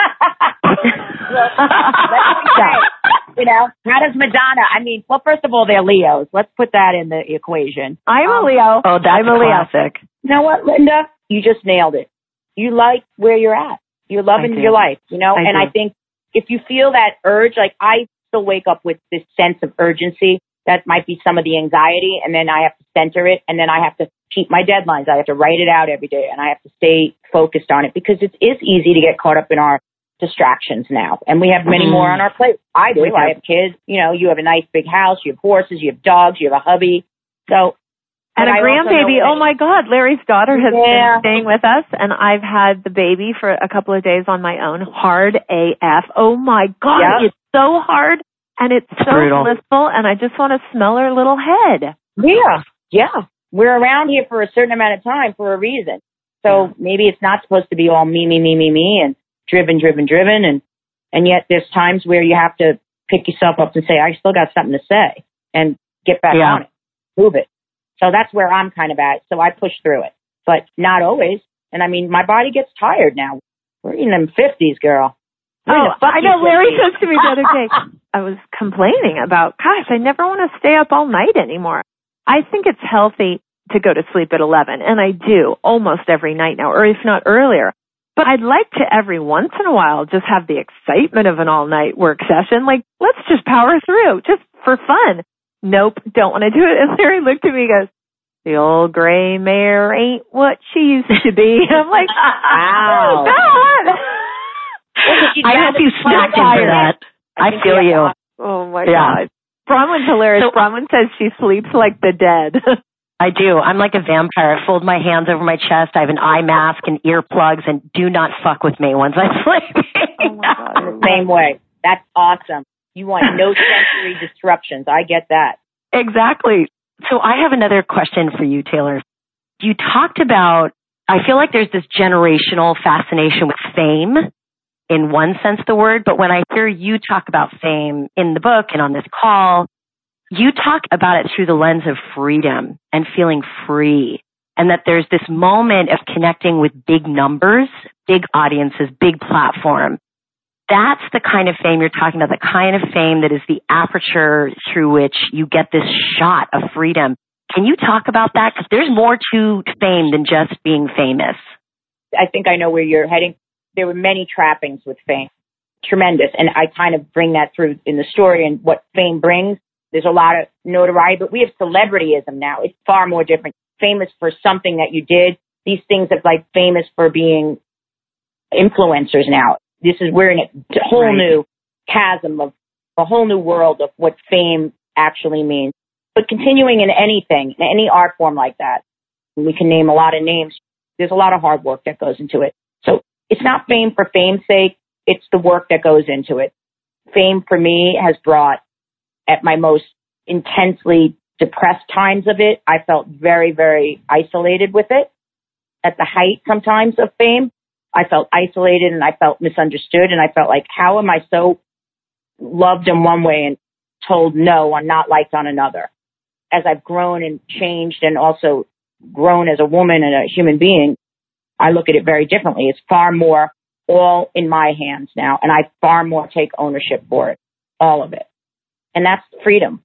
Well, let's be frank. You know, how does Madonna? I mean, well, first of all, they're Leos. Let's put that in the equation. I'm um, a Leo. Oh, that's I'm a Leo. classic. You know what, Linda? You just nailed it. You like where you're at. You're loving your life, you know? I and do. I think if you feel that urge, like I still wake up with this sense of urgency. That might be some of the anxiety, and then I have to center it, and then I have to keep my deadlines. I have to write it out every day, and I have to stay focused on it because it is easy to get caught up in our distractions now. And we have many mm. more on our plate. I do. I have kids. You know, you have a nice big house. You have horses. You have dogs. You have a hubby. So, and a grandbaby. Oh my God. Larry's daughter has yeah. been staying with us, and I've had the baby for a couple of days on my own. Hard A F. Oh my God. Yep. It's so hard, and it's, it's so brutal. blissful, and I just want to smell her little head. Yeah. Yeah. We're around here for a certain amount of time for a reason. So maybe it's not supposed to be all me, me, me, me, me, and driven, driven, driven. And, and yet there's times where you have to pick yourself up and say, I still got something to say, and get back yeah. on it, move it. So that's where I'm kind of at. So I push through it, but not always. And I mean, my body gets tired now. We're in them fifties, girl. We're oh, I know. Larry says to me the other day, I was complaining about, gosh, I never want to stay up all night anymore. I think it's healthy to go to sleep at eleven, and I do almost every night now, or if not earlier. But I'd like to every once in a while just have the excitement of an all-night work session. Like, let's just power through, just for fun. Nope, don't want to do it. And Larry looked at me and goes, the old gray mare ain't what she used to be. I'm like, wow. Oh, I hope you snacked in for that. I feel you. Oh, my yeah. God. Bronwyn's hilarious. So, Bronwyn says she sleeps like the dead. I do. I'm like a vampire. I fold my hands over my chest. I have an eye mask and earplugs, and do not fuck with me once I sleep. Oh my God. The same way. That's awesome. You want no sensory disruptions. I get that. Exactly. So I have another question for you, Taylor. You talked about, I feel like there's this generational fascination with fame in one sense of the word, but when I hear you talk about fame in the book and on this call, you talk about it through the lens of freedom and feeling free, and that there's this moment of connecting with big numbers, big audiences, big platform. That's the kind of fame you're talking about, the kind of fame that is the aperture through which you get this shot of freedom. Can you talk about that? Because there's more to fame than just being famous. I think I know where you're heading. There were many trappings with fame. Tremendous. And I kind of bring that through in the story and what fame brings. There's a lot of notoriety, but we have celebrityism now. It's far more different. Famous for something that you did. These things are like famous for being influencers now. this is, we're in a whole Right. new chasm of a whole new world of what fame actually means. But continuing in anything, in any art form like that, we can name a lot of names. There's a lot of hard work that goes into it. So it's not fame for fame's sake. It's the work that goes into it. Fame for me has brought, at my most intensely depressed times of it, I felt very, very isolated with it. At the height sometimes of fame, I felt isolated and I felt misunderstood, and I felt like, how am I so loved in one way and told no, I'm not liked on another? As I've grown and changed and also grown as a woman and a human being, I look at it very differently. It's far more all in my hands now, and I far more take ownership for it, all of it. And that's freedom.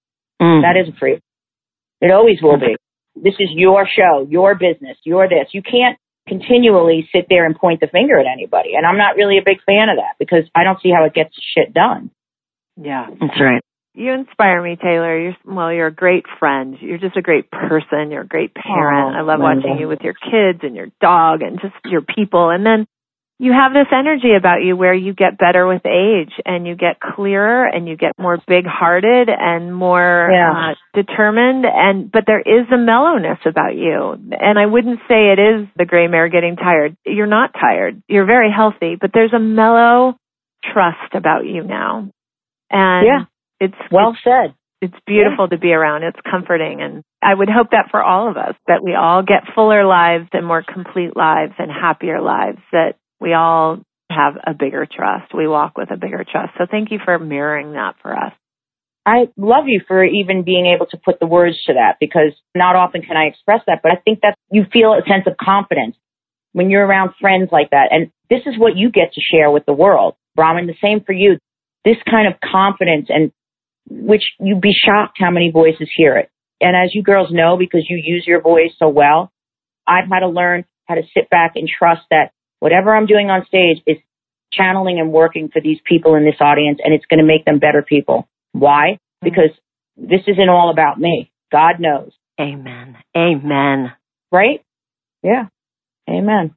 Mm. That is freedom. It always will be. This is your show, your business, your this. You can't continually sit there and point the finger at anybody. And I'm not really a big fan of that because I don't see how it gets shit done. Yeah. That's right. You inspire me, Taylor. You're, well, you're a great friend. You're just a great person. You're a great parent. Oh, I love Linda. watching you with your kids and your dog and just your people. And then you have this energy about you where you get better with age and you get clearer and you get more big-hearted and more Yeah. uh, determined. And but there is a mellowness about you. And I wouldn't say it is the gray mare getting tired. You're not tired. You're very healthy. But there's a mellow trust about you now. And Yeah. it's Well it's, said. it's beautiful to be around. It's comforting. And I would hope that for all of us, that we all get fuller lives and more complete lives and happier lives, that we all have a bigger trust. We walk with a bigger trust. So thank you for mirroring that for us. I love you for even being able to put the words to that, because not often can I express that, but I think that you feel a sense of confidence when you're around friends like that. And this is what you get to share with the world. Brahman, the same for you. This kind of confidence, and which you'd be shocked how many voices hear it. And as you girls know, because you use your voice so well, I've had to learn how to sit back and trust that whatever I'm doing on stage is channeling and working for these people in this audience, and it's going to make them better people. Why? Because this isn't all about me. God knows. Amen. Amen. Right? Yeah. Amen.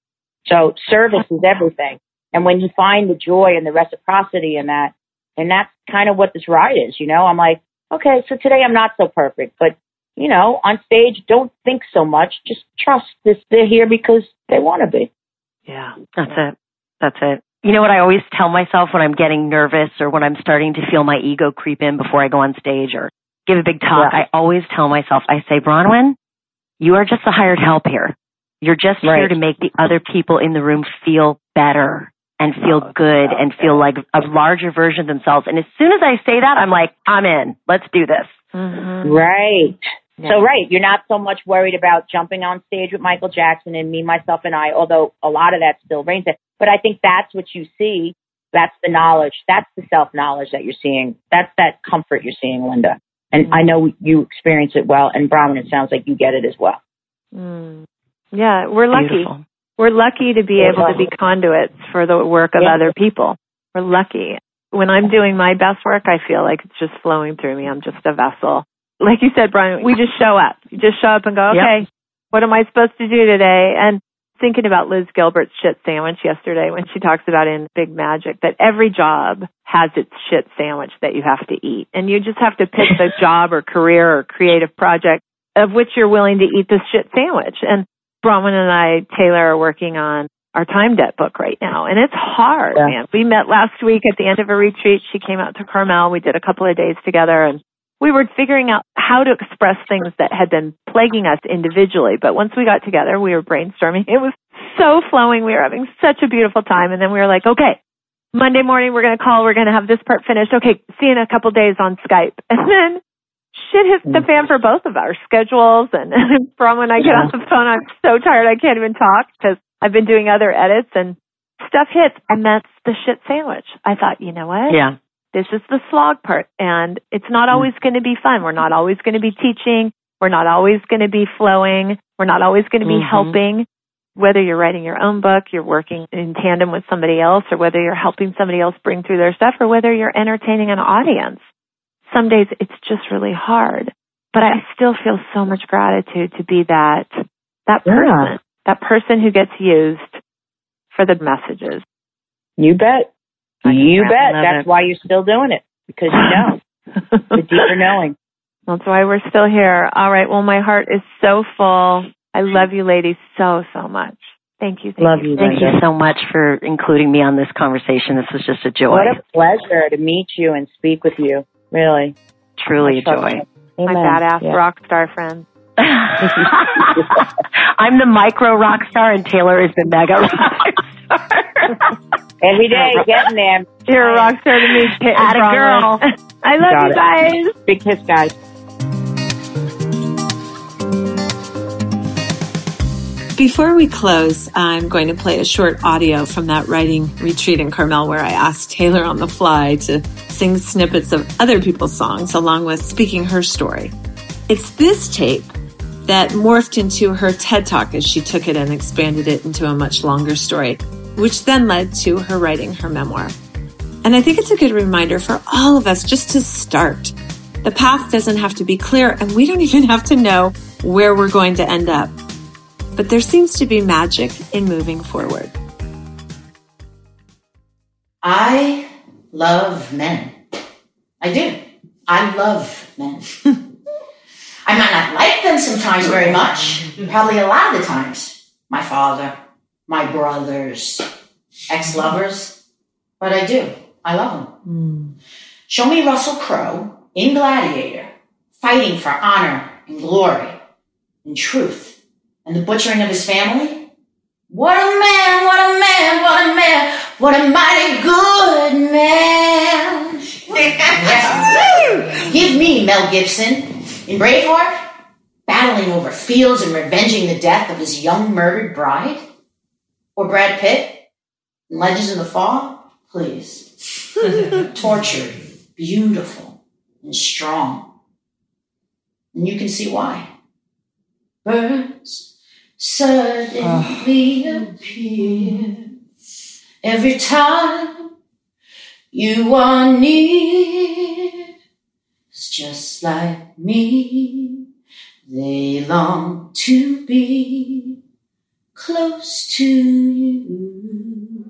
So service is everything. And when you find the joy and the reciprocity in that, and that's kind of what this ride is, you know, I'm like, okay, so today I'm not so perfect, but you know, on stage, don't think so much. Just trust this. They're here because they want to be. Yeah. That's it. That's it. You know what I always tell myself when I'm getting nervous or when I'm starting to feel my ego creep in before I go on stage or give a big talk? Yeah. I always tell myself, I say, Bronwyn, you are just a hired help here. You're just Right. here to make the other people in the room feel better and feel Oh, good okay. and feel like a larger version of themselves. And as soon as I say that, I'm like, I'm in. Let's do this. Mm-hmm. Right. Yeah. So, right, you're not so much worried about jumping on stage with Michael Jackson and Me, Myself, and I, although a lot of that still reigns there. But I think that's what you see. That's the knowledge. That's the self-knowledge that you're seeing. That's that comfort you're seeing, Linda. And Mm-hmm. I know you experience it well. And Brahman, it sounds like you get it as well. Mm. Yeah, we're lucky. Beautiful. We're lucky to be We're able to be lucky. conduits for the work of Yeah. other people. We're lucky. When I'm doing my best work, I feel like it's just flowing through me. I'm just a vessel. Like you said, Brian, we just show up. You just show up and go, Yep. okay, what am I supposed to do today? And thinking about Liz Gilbert's shit sandwich yesterday when she talks about in Big Magic that every job has its shit sandwich that you have to eat. And you just have to pick the job or career or creative project of which you're willing to eat this shit sandwich. And Bronwyn and I, Taylor, are working on our time debt book right now. And it's hard, Yeah. man. We met last week at the end of a retreat. She came out to Carmel. We did a couple of days together, and we were figuring out how to express things that had been plaguing us individually. But once we got together, we were brainstorming. It was so flowing. We were having such a beautiful time. And then we were like, okay, Monday morning, we're going to call. We're going to have this part finished. Okay, see you in a couple days on Skype. And then shit hits the fan for both of our schedules. And from when I get Yeah. off the phone, I'm so tired I can't even talk because I've been doing other edits and stuff hits. And that's the shit sandwich. I thought, you know what? Yeah. This is the slog part. And it's not always going to be fun. We're not always going to be teaching. We're not always going to be flowing. We're not always going to be Mhm. helping. Whether you're writing your own book, you're working in tandem with somebody else, or whether you're helping somebody else bring through their stuff, or whether you're entertaining an audience. Some days it's just really hard. But I still feel so much gratitude to be that, that person, Yeah. that person who gets used for the messages. You bet. I You can bet. love That's it. why you're still doing it, because you know the deeper knowing. That's why we're still here. All right. Well, my heart is so full. I love you ladies so, so much. Thank you. Thank Love you. you, Thank Linda. you so much for including me on this conversation. This was just a joy. What a pleasure to meet you and speak with you. Really. Truly a Much joy. love. My Amen. badass Yeah. rock star friend. I'm the micro rock star and Taylor is the mega rock star. Every day, getting there. You're a rock star to me, Kit. Atta girl. I love Got you it. guys. Big kiss, guys. Before we close, I'm going to play a short audio from that writing retreat in Carmel where I asked Taylor on the fly to sing snippets of other people's songs along with speaking her story. It's this tape that morphed into her TED Talk as she took it and expanded it into a much longer story, which then led to her writing her memoir. And I think it's a good reminder for all of us just to start. The path doesn't have to be clear, and we don't even have to know where we're going to end up. But there seems to be magic in moving forward. I love men. I do. I love men. I might not like them sometimes very much. Probably a lot of the times. My father, my brothers, ex-lovers. But I do. I love them. Mm. Show me Russell Crowe in Gladiator, fighting for honor and glory and truth. And the butchering of his family? What a man, what a man, what a man, what a mighty good man. Give me Mel Gibson in Braveheart, battling over fields and revenging the death of his young murdered bride. Or Brad Pitt in Legends of the Fall, please. Tortured, beautiful, and strong. And you can see why. Birds suddenly oh. appear every time you are near. It's just like me. They long to be close to you.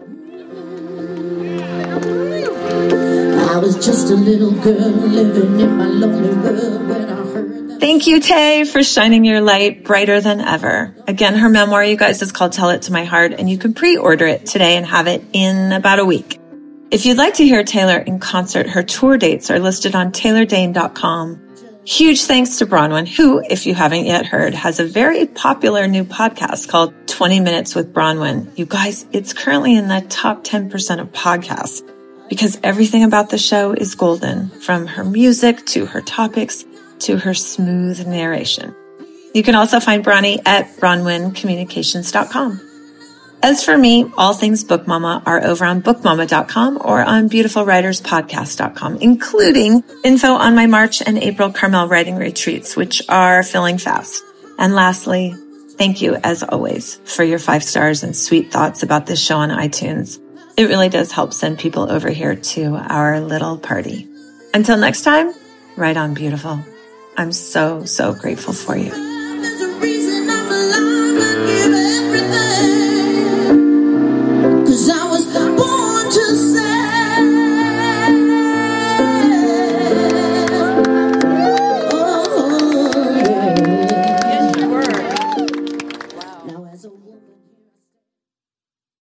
I was just a little girl living in my lonely world when I heard. Thank you, Tay, for shining your light brighter than ever. Again, her memoir, you guys, is called Tell It to My Heart, and you can pre-order it today and have it in about a week. If you'd like to hear Taylor in concert, her tour dates are listed on taylor dane dot com. Huge thanks to Bronwyn, who, if you haven't yet heard, has a very popular new podcast called twenty minutes with Bronwyn. You guys, it's currently in the top ten percent of podcasts because everything about the show is golden, from her music to her topics to her smooth narration. You can also find Bronnie at bronwyn communications dot com. As for me, all things Book Mama are over on book mama dot com or on beautiful writers podcast dot com, including info on my March and April Carmel writing retreats, which are filling fast. And lastly, thank you, as always, for your five stars and sweet thoughts about this show on iTunes. It really does help send people over here to our little party. Until next time, write on, beautiful. I'm so, so grateful for you.